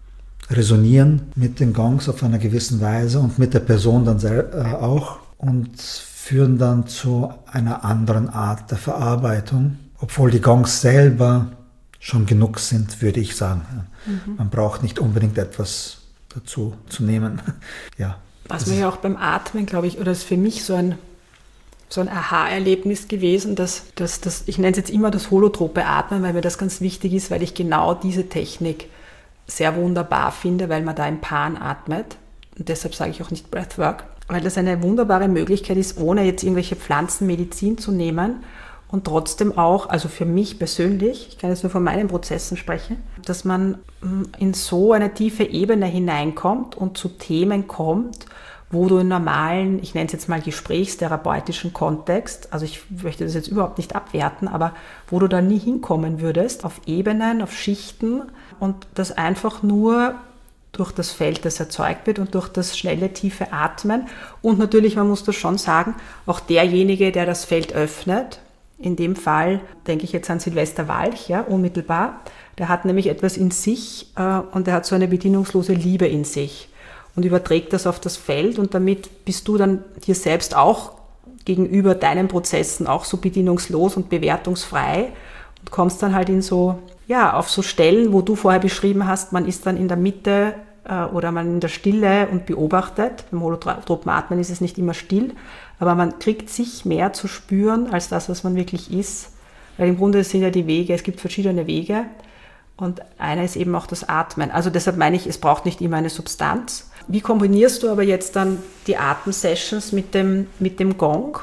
resonieren mit den Gongs auf einer gewissen Weise und mit der Person dann sel- äh, auch und führen dann zu einer anderen Art der Verarbeitung, obwohl die Gongs selber schon genug sind, würde ich sagen. Mhm. Man braucht nicht unbedingt etwas dazu zu nehmen. Ja. Was mir ja auch beim Atmen, glaube ich, oder ist für mich so ein so ein Aha-Erlebnis gewesen, dass, dass, dass ich nenne es jetzt immer das holotrope Atmen, weil mir das ganz wichtig ist, weil ich genau diese Technik sehr wunderbar finde, weil man da im Pan atmet. Und deshalb sage ich auch nicht Breathwork, weil das eine wunderbare Möglichkeit ist, ohne jetzt irgendwelche Pflanzenmedizin zu nehmen und trotzdem auch, also für mich persönlich, ich kann jetzt nur von meinen Prozessen sprechen, dass man in so eine tiefe Ebene hineinkommt und zu Themen kommt, wo du in normalen, ich nenne es jetzt mal gesprächstherapeutischen Kontext, also ich möchte das jetzt überhaupt nicht abwerten, aber wo du da nie hinkommen würdest, auf Ebenen, auf Schichten und das einfach nur durch das Feld, das erzeugt wird und durch das schnelle, tiefe Atmen. Und natürlich, man muss das schon sagen, auch derjenige, der das Feld öffnet, in dem Fall denke ich jetzt an Silvester Walch, ja, unmittelbar, der hat nämlich etwas in sich äh, und der hat so eine bedingungslose Liebe in sich und überträgt das auf das Feld und damit bist du dann dir selbst auch gegenüber deinen Prozessen auch so bedingungslos und bewertungsfrei und kommst dann halt in so, ja, auf so Stellen, wo du vorher beschrieben hast, man ist dann in der Mitte äh, oder man in der Stille und beobachtet. Beim holotropen Atmen ist es nicht immer still, aber man kriegt sich mehr zu spüren als das, was man wirklich ist. Weil im Grunde sind ja die Wege, es gibt verschiedene Wege und einer ist eben auch das Atmen. Also deshalb meine ich, es braucht nicht immer eine Substanz. Wie kombinierst du aber jetzt dann die Atemsessions mit dem, mit dem Gong?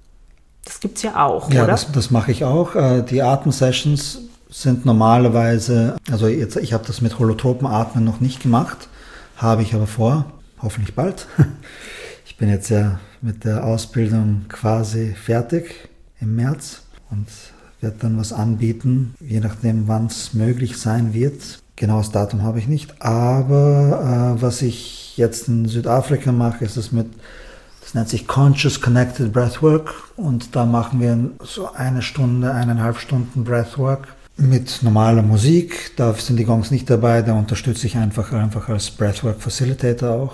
Das gibt es ja auch, ja, oder? Ja, das, das mache ich auch. Die Atemsessions sind normalerweise, also jetzt, ich habe das mit holotropen Atmen noch nicht gemacht, habe ich aber vor, hoffentlich bald. Ich bin jetzt ja mit der Ausbildung quasi fertig im März und werde dann was anbieten, je nachdem, wann es möglich sein wird. Genaues Datum habe ich nicht, aber äh, was ich jetzt in Südafrika mache, ist es mit, das nennt sich Conscious Connected Breathwork und da machen wir so eine Stunde, eineinhalb Stunden Breathwork mit normaler Musik. Da sind die Gongs nicht dabei, da unterstütze ich einfach, einfach als Breathwork Facilitator auch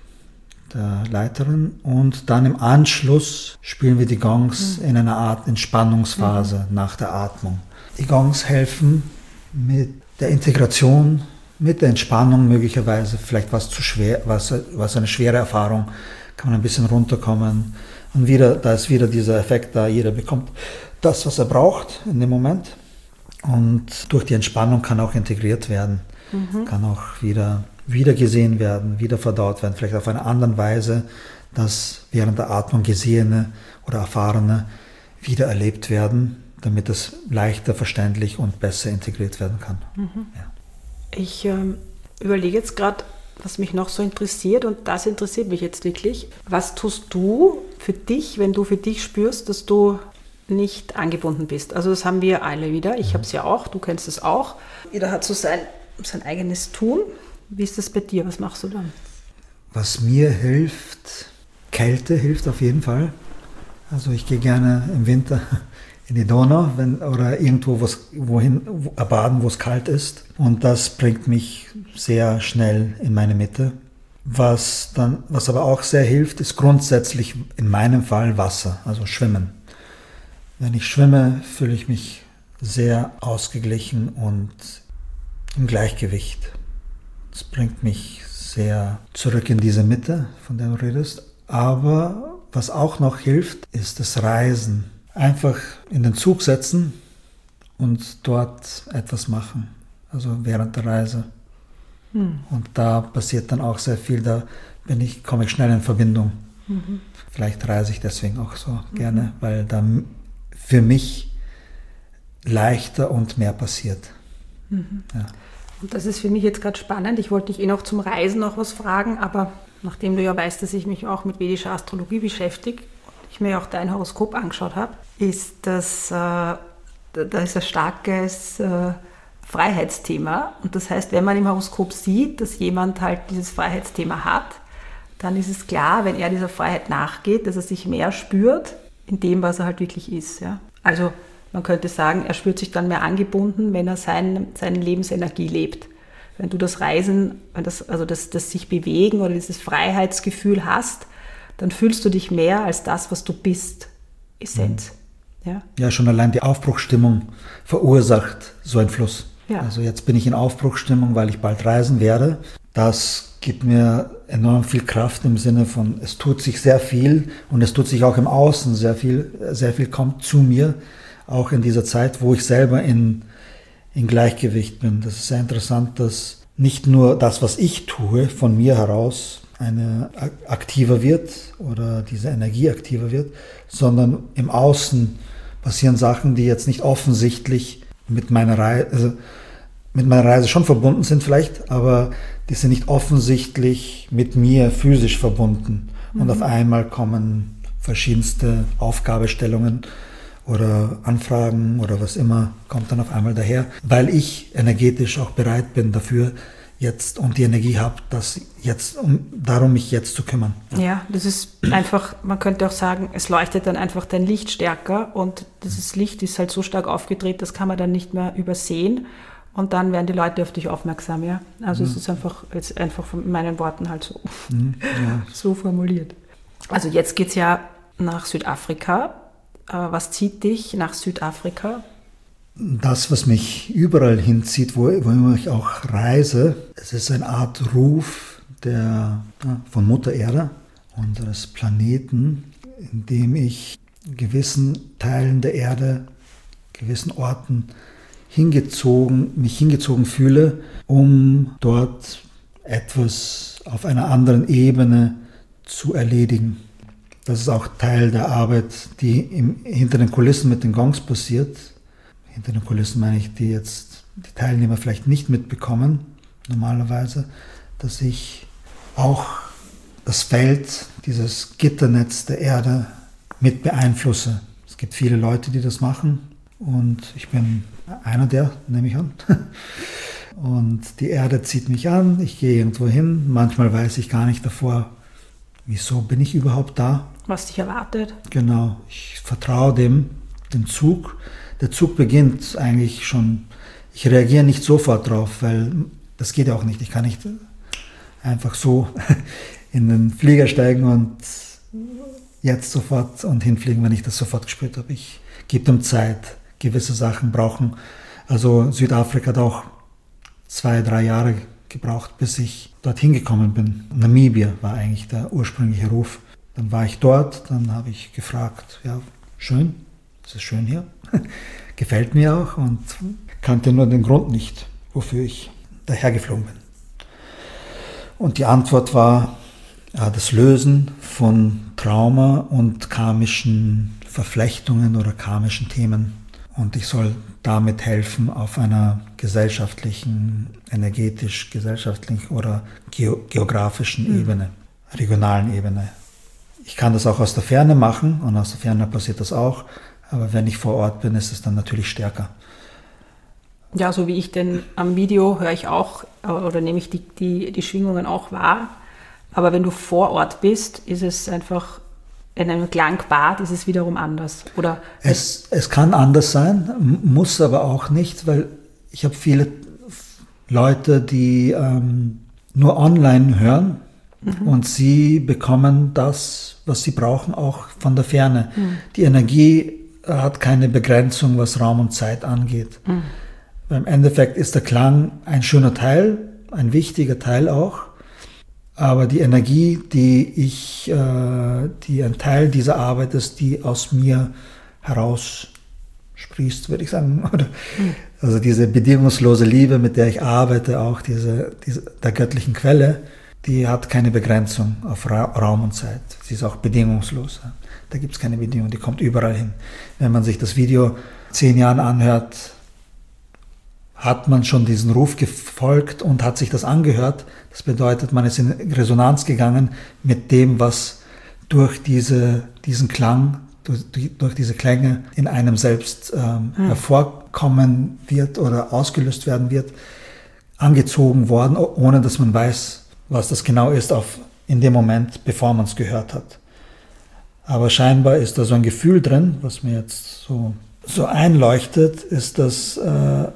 der Leiterin und dann im Anschluss spielen wir die Gongs mhm. in einer Art Entspannungsphase mhm. nach der Atmung. Die Gongs helfen mit der Integration, mit der Entspannung möglicherweise, vielleicht was zu schwer, was, was eine schwere Erfahrung kann man ein bisschen runterkommen. Und wieder, da ist wieder dieser Effekt da, jeder bekommt das, was er braucht in dem Moment. Und durch die Entspannung kann auch integriert werden, mhm. kann auch wieder, wieder gesehen werden, wieder verdaut werden, vielleicht auf eine andere Weise, dass während der Atmung Gesehene oder Erfahrene wieder erlebt werden, damit es leichter verständlich und besser integriert werden kann. Mhm. Ja. Ich ähm, überlege jetzt gerade, was mich noch so interessiert, und das interessiert mich jetzt wirklich. Was tust du für dich, wenn du für dich spürst, dass du nicht angebunden bist? Also das haben wir alle wieder. Ich mhm. habe es ja auch, du kennst es auch. Jeder hat so sein, sein eigenes Tun. Wie ist das bei dir? Was machst du dann? Was mir hilft, Kälte hilft auf jeden Fall. Also ich gehe gerne im Winter in die Donau wenn, oder irgendwo wo's, wohin wo, baden, wo es kalt ist. Und das bringt mich sehr schnell in meine Mitte. Was, dann, was aber auch sehr hilft, ist grundsätzlich in meinem Fall Wasser, also Schwimmen. Wenn ich schwimme, fühle ich mich sehr ausgeglichen und im Gleichgewicht. Das bringt mich sehr zurück in diese Mitte, von der du redest. Aber was auch noch hilft, ist das Reisen. Einfach in den Zug setzen und dort etwas machen, also während der Reise. Hm. Und da passiert dann auch sehr viel, da bin ich, komme ich schnell in Verbindung. Mhm. Vielleicht reise ich deswegen auch so mhm. gerne, weil da für mich leichter und mehr passiert. Mhm. Ja. Und das ist für mich jetzt gerade spannend. Ich wollte dich eh noch zum Reisen noch was fragen, aber nachdem du ja weißt, dass ich mich auch mit vedischer Astrologie beschäftige, ich mir auch dein Horoskop angeschaut habe, ist das, äh, da ist ein starkes äh, Freiheitsthema. Und das heißt, wenn man im Horoskop sieht, dass jemand halt dieses Freiheitsthema hat, dann ist es klar, wenn er dieser Freiheit nachgeht, dass er sich mehr spürt in dem, was er halt wirklich ist. Ja? Also man könnte sagen, er spürt sich dann mehr angebunden, wenn er sein, seine Lebensenergie lebt. Wenn du das Reisen, das, also das, das sich bewegen oder dieses Freiheitsgefühl hast, dann fühlst du dich mehr als das, was du bist. Essenz. Mhm. Ja? Ja, schon allein die Aufbruchsstimmung verursacht so einen Fluss. Ja. Also jetzt bin ich in Aufbruchsstimmung, weil ich bald reisen werde. Das gibt mir enorm viel Kraft im Sinne von, es tut sich sehr viel und es tut sich auch im Außen sehr viel, sehr viel kommt zu mir, auch in dieser Zeit, wo ich selber in, in Gleichgewicht bin. Das ist sehr interessant, dass nicht nur das, was ich tue, von mir heraus eine aktiver wird oder diese Energie aktiver wird, sondern im Außen passieren Sachen, die jetzt nicht offensichtlich mit meiner Reise, also mit meiner Reise schon verbunden sind vielleicht, aber die sind nicht offensichtlich mit mir physisch verbunden. Mhm. Und auf einmal kommen verschiedenste Aufgabestellungen oder Anfragen oder was immer, kommt dann auf einmal daher, weil ich energetisch auch bereit bin dafür, jetzt und die Energie habe, das jetzt, um darum mich jetzt zu kümmern. Ja. ja, das ist einfach, man könnte auch sagen, es leuchtet dann einfach dein Licht stärker und dieses Licht ist halt so stark aufgedreht, das kann man dann nicht mehr übersehen und dann werden die Leute auf dich aufmerksam, ja. Also mhm. es ist einfach, jetzt einfach von meinen Worten halt so, mhm. ja. so formuliert. Also jetzt geht es ja nach Südafrika. Was zieht dich nach Südafrika? Das, was mich überall hinzieht, wo, wo immer ich auch reise, es ist eine Art Ruf der, ja, von Mutter Erde, unseres Planeten, in dem ich gewissen Teilen der Erde, gewissen Orten hingezogen, mich hingezogen fühle, um dort etwas auf einer anderen Ebene zu erledigen. Das ist auch Teil der Arbeit, die im, hinter den Kulissen mit den Gongs passiert. Hinter den Kulissen meine ich, die jetzt die Teilnehmer vielleicht nicht mitbekommen, normalerweise, dass ich auch das Feld, dieses Gitternetz der Erde mit beeinflusse. Es gibt viele Leute, die das machen und ich bin einer der, nehme ich an. Und die Erde zieht mich an, ich gehe irgendwo hin, manchmal weiß ich gar nicht davor, wieso bin ich überhaupt da. Was dich erwartet. Genau, ich vertraue dem, dem Zug. Der Zug beginnt eigentlich schon, ich reagiere nicht sofort drauf, weil das geht ja auch nicht. Ich kann nicht einfach so in den Flieger steigen und jetzt sofort und hinfliegen, wenn ich das sofort gespürt habe. Ich gebe dem Zeit, gewisse Sachen brauchen. Also Südafrika hat auch zwei, drei Jahre gebraucht, bis ich dorthin gekommen bin. Namibia war eigentlich der ursprüngliche Ruf. Dann war ich dort, dann habe ich gefragt, ja, schön, es ist schön hier, gefällt mir auch und kannte nur den Grund nicht, wofür ich dahergeflogen bin. Und die Antwort war, ja, das Lösen von Trauma und karmischen Verflechtungen oder karmischen Themen. Und ich soll damit helfen auf einer gesellschaftlichen, energetisch, gesellschaftlichen oder geo- geografischen mhm. Ebene, regionalen Ebene. Ich kann das auch aus der Ferne machen und aus der Ferne passiert das auch, aber wenn ich vor Ort bin, ist es dann natürlich stärker. Ja, so wie ich denn am Video höre ich auch oder nehme ich die, die, die Schwingungen auch wahr. Aber wenn du vor Ort bist, ist es einfach in einem Klangbad, ist es wiederum anders. Oder es, es kann anders sein, muss aber auch nicht, weil ich habe viele Leute, die ähm, nur online hören mhm. und sie bekommen das, was sie brauchen, auch von der Ferne. Mhm. Die Energie hat keine Begrenzung, was Raum und Zeit angeht. Mhm. Im Endeffekt ist der Klang ein schöner Teil, ein wichtiger Teil auch. Aber die Energie, die ich, äh, die ein Teil dieser Arbeit ist, die aus mir heraussprießt, würde ich sagen. Oder, mhm. Also diese bedingungslose Liebe, mit der ich arbeite, auch diese, diese der göttlichen Quelle, die hat keine Begrenzung auf Ra- Raum und Zeit. Sie ist auch bedingungslos. Ja. Da gibt es keine Bedingung, die kommt überall hin. Wenn man sich das Video zehn Jahren anhört, hat man schon diesen Ruf gefolgt und hat sich das angehört. Das bedeutet, man ist in Resonanz gegangen mit dem, was durch diese, diesen Klang, durch, durch diese Klänge in einem selbst ähm, hm. hervorkommen wird oder ausgelöst werden wird, angezogen worden, ohne dass man weiß, was das genau ist, auf, in dem Moment, bevor man es gehört hat. Aber scheinbar ist da so ein Gefühl drin, was mir jetzt so, so einleuchtet, ist, dass äh,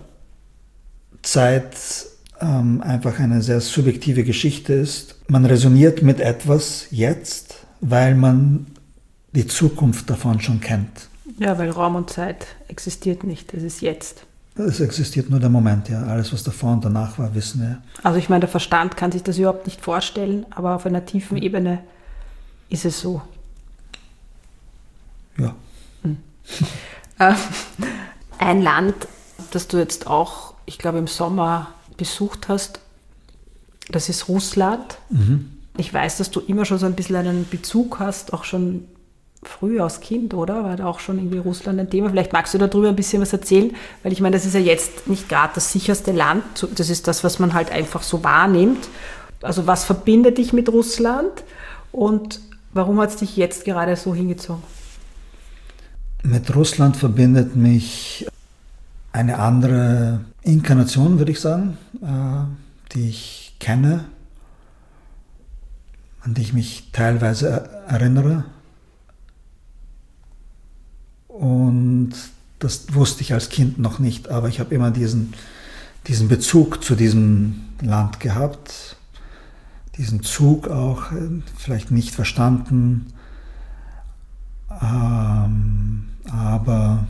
Zeit ähm, einfach eine sehr subjektive Geschichte ist. Man resoniert mit etwas jetzt, weil man die Zukunft davon schon kennt. Ja, weil Raum und Zeit existiert nicht, es ist jetzt. Es existiert nur der Moment, ja. Alles, was davor und danach war, wissen wir. Also ich meine, der Verstand kann sich das überhaupt nicht vorstellen, aber auf einer tiefen Ebene ist es so. Ja. Hm. äh, ein Land, das du jetzt auch, ich glaube, im Sommer besucht hast, das ist Russland. Mhm. Ich weiß, dass du immer schon so ein bisschen einen Bezug hast, auch schon früh als Kind, oder? War da auch schon irgendwie Russland ein Thema? Vielleicht magst du darüber ein bisschen was erzählen, weil ich meine, das ist ja jetzt nicht gerade das sicherste Land. Das ist das, was man halt einfach so wahrnimmt. Also was verbindet dich mit Russland und warum hat es dich jetzt gerade so hingezogen? Mit Russland verbindet mich eine andere Inkarnation, würde ich sagen, äh, die ich kenne, an die ich mich teilweise erinnere. Und das wusste ich als Kind noch nicht, aber ich habe immer diesen, diesen Bezug zu diesem Land gehabt, diesen Zug auch, vielleicht nicht verstanden, ähm, aber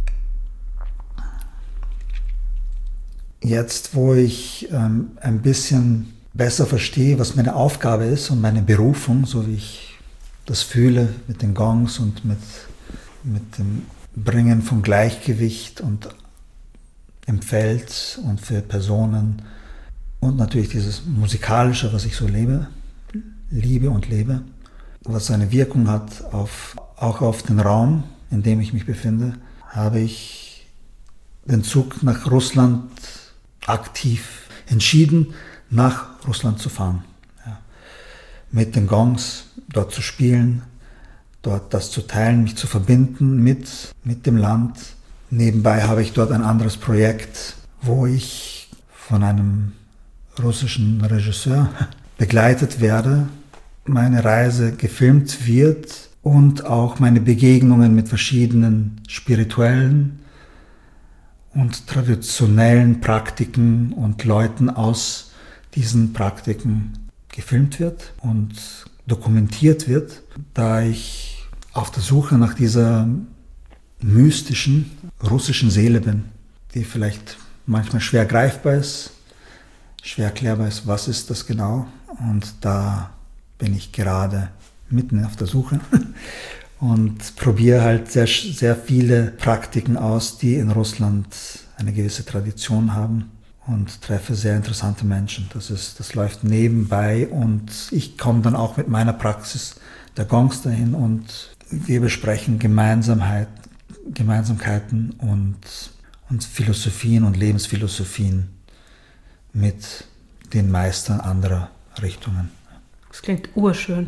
jetzt, wo ich ähm, ein bisschen besser verstehe, was meine Aufgabe ist und meine Berufung, so wie ich das fühle mit den Gongs und mit, mit dem Bringen von Gleichgewicht und im Feld und für Personen und natürlich dieses Musikalische, was ich so lebe, liebe und lebe, was eine Wirkung hat auf, auch auf den Raum, in dem ich mich befinde, habe ich den Zug nach Russland aktiv entschieden, nach Russland zu fahren. Ja. Mit den Gongs dort zu spielen, dort das zu teilen, mich zu verbinden mit, mit dem Land. Nebenbei habe ich dort ein anderes Projekt, wo ich von einem russischen Regisseur begleitet werde, meine Reise gefilmt wird und auch meine Begegnungen mit verschiedenen spirituellen und traditionellen Praktiken und Leuten aus diesen Praktiken gefilmt wird und dokumentiert wird, da ich auf der Suche nach dieser mystischen russischen Seele bin, die vielleicht manchmal schwer greifbar ist, schwer erklärbar ist, was ist das genau, und da bin ich gerade mitten auf der Suche und probiere halt sehr, sehr viele Praktiken aus, die in Russland eine gewisse Tradition haben und treffe sehr interessante Menschen. Das ist, das läuft nebenbei und ich komme dann auch mit meiner Praxis der Gongs dahin und wir besprechen Gemeinsamkeit, Gemeinsamkeiten und, und Philosophien und Lebensphilosophien mit den Meistern anderer Richtungen. Das klingt urschön.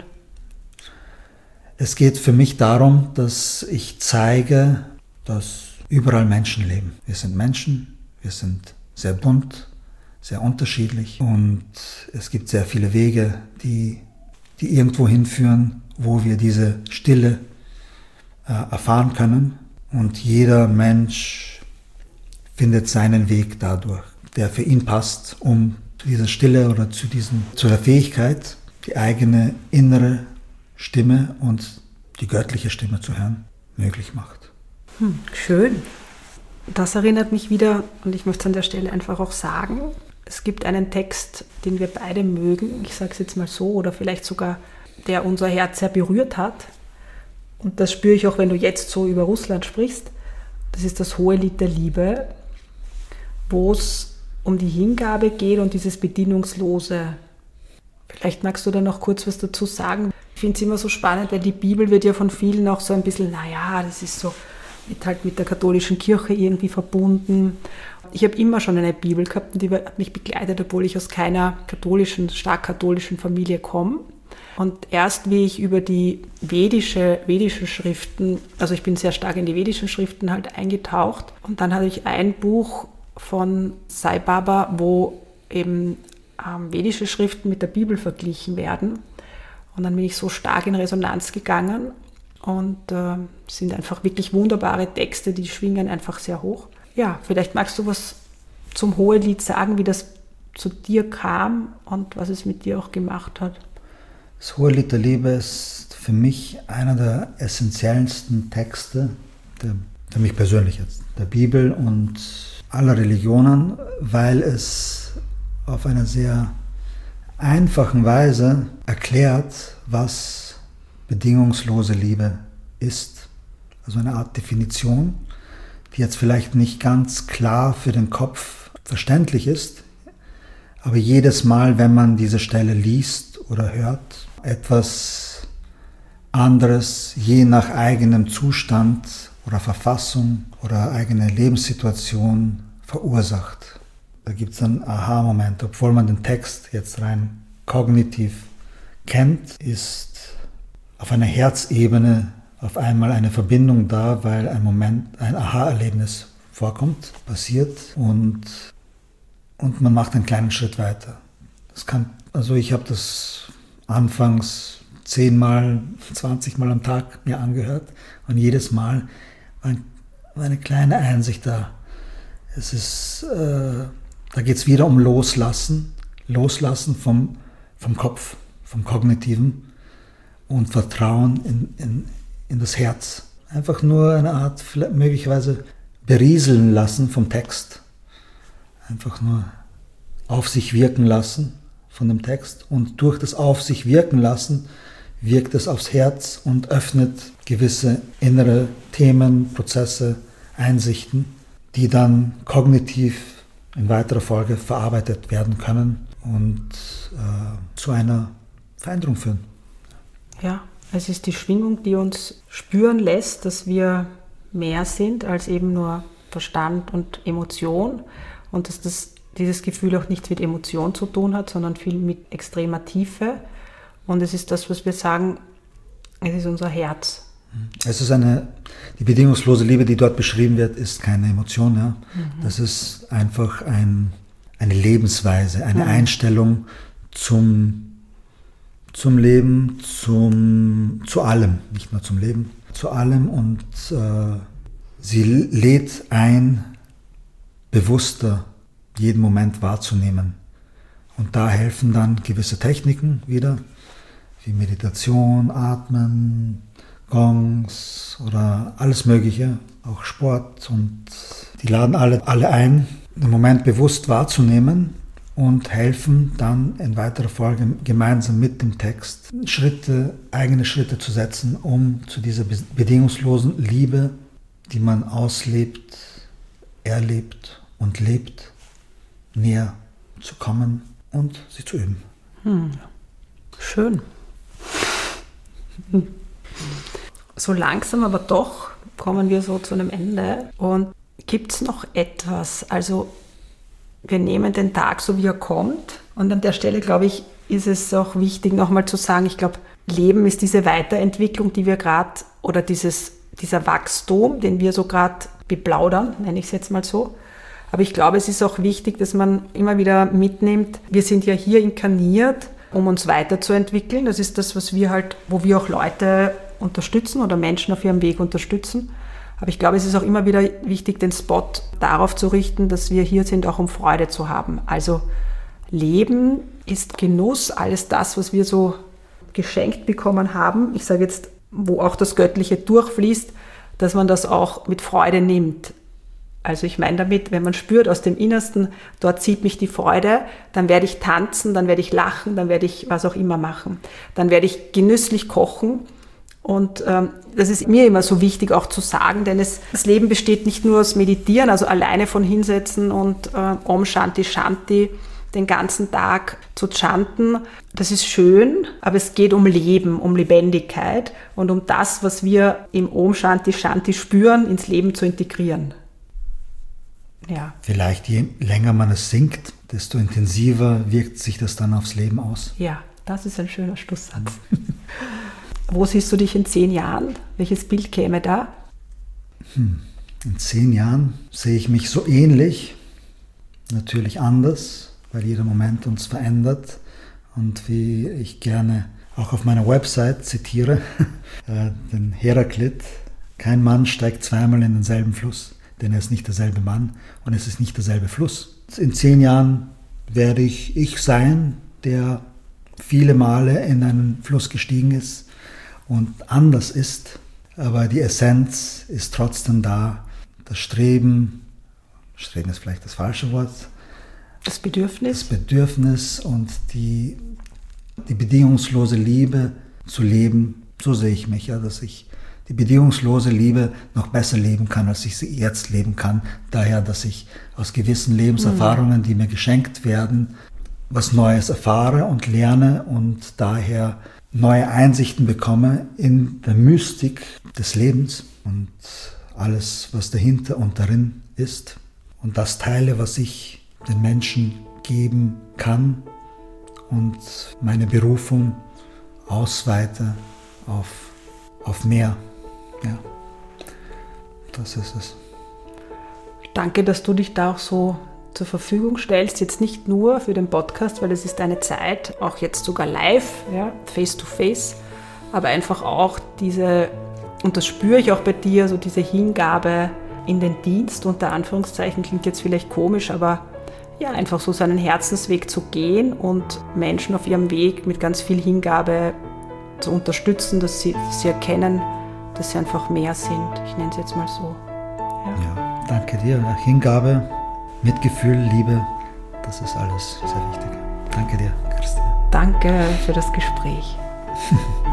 Es geht für mich darum, dass ich zeige, dass überall Menschen leben. Wir sind Menschen, wir sind sehr bunt, sehr unterschiedlich und es gibt sehr viele Wege, die, die irgendwo hinführen, wo wir diese Stille äh, erfahren können. Und jeder Mensch findet seinen Weg dadurch, der für ihn passt, um zu dieser Stille oder zu, diesen, zu der Fähigkeit, die eigene innere Stimme und die göttliche Stimme zu hören, möglich macht. Hm, schön. Das erinnert mich wieder, und ich möchte es an der Stelle einfach auch sagen, es gibt einen Text, den wir beide mögen, ich sage es jetzt mal so, oder vielleicht sogar, der unser Herz sehr berührt hat. Und das spüre ich auch, wenn du jetzt so über Russland sprichst. Das ist das Hohelied der Liebe, wo es um die Hingabe geht und dieses Bedingungslose. Vielleicht magst du da noch kurz was dazu sagen. Ich finde es immer so spannend, weil die Bibel wird ja von vielen auch so ein bisschen, naja, das ist so mit, halt mit der katholischen Kirche irgendwie verbunden. Ich habe immer schon eine Bibel gehabt und die hat mich begleitet, obwohl ich aus keiner katholischen, stark katholischen Familie komme. Und erst wie ich über die vedische, vedischen Schriften, also ich bin sehr stark in die vedischen Schriften halt eingetaucht. Und dann hatte ich ein Buch von Sai Baba, wo eben ähm, vedische Schriften mit der Bibel verglichen werden. Und dann bin ich so stark in Resonanz gegangen und äh, sind einfach wirklich wunderbare Texte, die schwingen einfach sehr hoch. Ja, vielleicht magst du was zum Hohelied sagen, wie das zu dir kam und was es mit dir auch gemacht hat. Das Hohelied der Liebe ist für mich einer der essentiellsten Texte, der, für mich persönlich jetzt, der Bibel und aller Religionen, weil es auf eine sehr einfachen Weise erklärt, was bedingungslose Liebe ist. Also eine Art Definition, die jetzt vielleicht nicht ganz klar für den Kopf verständlich ist, aber jedes Mal, wenn man diese Stelle liest oder hört, etwas anderes, je nach eigenem Zustand oder Verfassung oder eigene Lebenssituation verursacht. Da gibt es einen Aha-Moment, obwohl man den Text jetzt rein kognitiv kennt, ist auf einer Herzebene auf einmal eine Verbindung da, weil ein Moment, ein Aha-Erlebnis vorkommt, passiert und, und man macht einen kleinen Schritt weiter. Das kann, also ich habe das anfangs zehnmal, zwanzigmal am Tag mir angehört und jedes Mal war, ein, war eine kleine Einsicht da. Es ist, äh, da geht es wieder um Loslassen, Loslassen vom, vom Kopf, vom Kognitiven und Vertrauen in, in, in das Herz. Einfach nur eine Art, möglicherweise berieseln lassen vom Text. Einfach nur auf sich wirken lassen von dem Text und durch das auf sich wirken lassen wirkt es aufs Herz und öffnet gewisse innere Themen, Prozesse, Einsichten, die dann kognitiv in weiterer Folge verarbeitet werden können und äh, zu einer Veränderung führen. Ja, es ist die Schwingung, die uns spüren lässt, dass wir mehr sind als eben nur Verstand und Emotion und dass das, dieses Gefühl auch nichts mit Emotion zu tun hat, sondern viel mit extremer Tiefe. Und es ist das, was wir sagen, es ist unser Herz. Es ist eine, die bedingungslose Liebe, die dort beschrieben wird, ist keine Emotion. Ja? Mhm. Das ist einfach ein, eine Lebensweise, eine mhm. Einstellung zum, zum Leben, zum, zu allem, nicht nur zum Leben, zu allem. Und äh, sie lädt ein, bewusster jeden Moment wahrzunehmen. Und da helfen dann gewisse Techniken wieder, wie Meditation, Atmen, Gongs oder alles Mögliche, auch Sport. Und die laden alle, alle ein, den Moment bewusst wahrzunehmen und helfen dann in weiterer Folge gemeinsam mit dem Text Schritte, eigene Schritte zu setzen, um zu dieser bedingungslosen Liebe, die man auslebt, erlebt und lebt, näher zu kommen und sie zu üben. Hm. Schön. So langsam aber doch kommen wir so zu einem Ende. Und gibt es noch etwas? Also wir nehmen den Tag so, wie er kommt. Und an der Stelle, glaube ich, ist es auch wichtig, nochmal zu sagen, ich glaube, Leben ist diese Weiterentwicklung, die wir gerade, oder dieses, dieser Wachstum, den wir so gerade beplaudern, nenne ich es jetzt mal so. Aber ich glaube, es ist auch wichtig, dass man immer wieder mitnimmt, wir sind ja hier inkarniert, um uns weiterzuentwickeln. Das ist das, was wir halt, wo wir auch Leute unterstützen oder Menschen auf ihrem Weg unterstützen. Aber ich glaube, es ist auch immer wieder wichtig, den Spot darauf zu richten, dass wir hier sind, auch um Freude zu haben. Also Leben ist Genuss, alles das, was wir so geschenkt bekommen haben. Ich sage jetzt, wo auch das Göttliche durchfließt, dass man das auch mit Freude nimmt. Also ich meine damit, wenn man spürt aus dem Innersten, dort zieht mich die Freude, dann werde ich tanzen, dann werde ich lachen, dann werde ich was auch immer machen. Dann werde ich genüsslich kochen. Und ähm, das ist mir immer so wichtig auch zu sagen, denn es, das Leben besteht nicht nur aus Meditieren, also alleine von Hinsetzen und äh, Om Shanti Shanti den ganzen Tag zu chanten. Das ist schön, aber es geht um Leben, um Lebendigkeit und um das, was wir im Om Shanti Shanti spüren, ins Leben zu integrieren. Ja. Vielleicht je länger man es singt, desto intensiver wirkt sich das dann aufs Leben aus. Ja, das ist ein schöner Schlusssatz. Wo siehst du dich in zehn Jahren? Welches Bild käme da? Hm. In zehn Jahren sehe ich mich so ähnlich, natürlich anders, weil jeder Moment uns verändert. Und wie ich gerne auch auf meiner Website zitiere, den Heraklit, kein Mann steigt zweimal in denselben Fluss, denn er ist nicht derselbe Mann und es ist nicht derselbe Fluss. In zehn Jahren werde ich ich sein, der viele Male in einen Fluss gestiegen ist und anders ist, aber die Essenz ist trotzdem da. Das Streben, Streben ist vielleicht das falsche Wort, das Bedürfnis, das Bedürfnis und die, die bedingungslose Liebe zu leben, so sehe ich mich, ja, dass ich die bedingungslose Liebe noch besser leben kann, als ich sie jetzt leben kann. Daher, dass ich aus gewissen Lebenserfahrungen, die mir geschenkt werden, was Neues erfahre und lerne und daher neue Einsichten bekomme in der Mystik des Lebens und alles, was dahinter und darin ist. Und das teile, was ich den Menschen geben kann und meine Berufung ausweite auf, auf mehr. Ja, das ist es. Danke, dass du dich da auch so zur Verfügung stellst, jetzt nicht nur für den Podcast, weil es ist deine Zeit, auch jetzt sogar live, ja, face to face, aber einfach auch diese, und das spüre ich auch bei dir, so diese Hingabe in den Dienst, unter Anführungszeichen, klingt jetzt vielleicht komisch, aber ja, einfach so seinen Herzensweg zu gehen und Menschen auf ihrem Weg mit ganz viel Hingabe zu unterstützen, dass sie, dass sie erkennen, dass sie einfach mehr sind. Ich nenne es jetzt mal so. Ja, ja, danke dir. Hingabe, Mitgefühl, Liebe, das ist alles sehr wichtig. Danke dir, Christine. Danke für das Gespräch.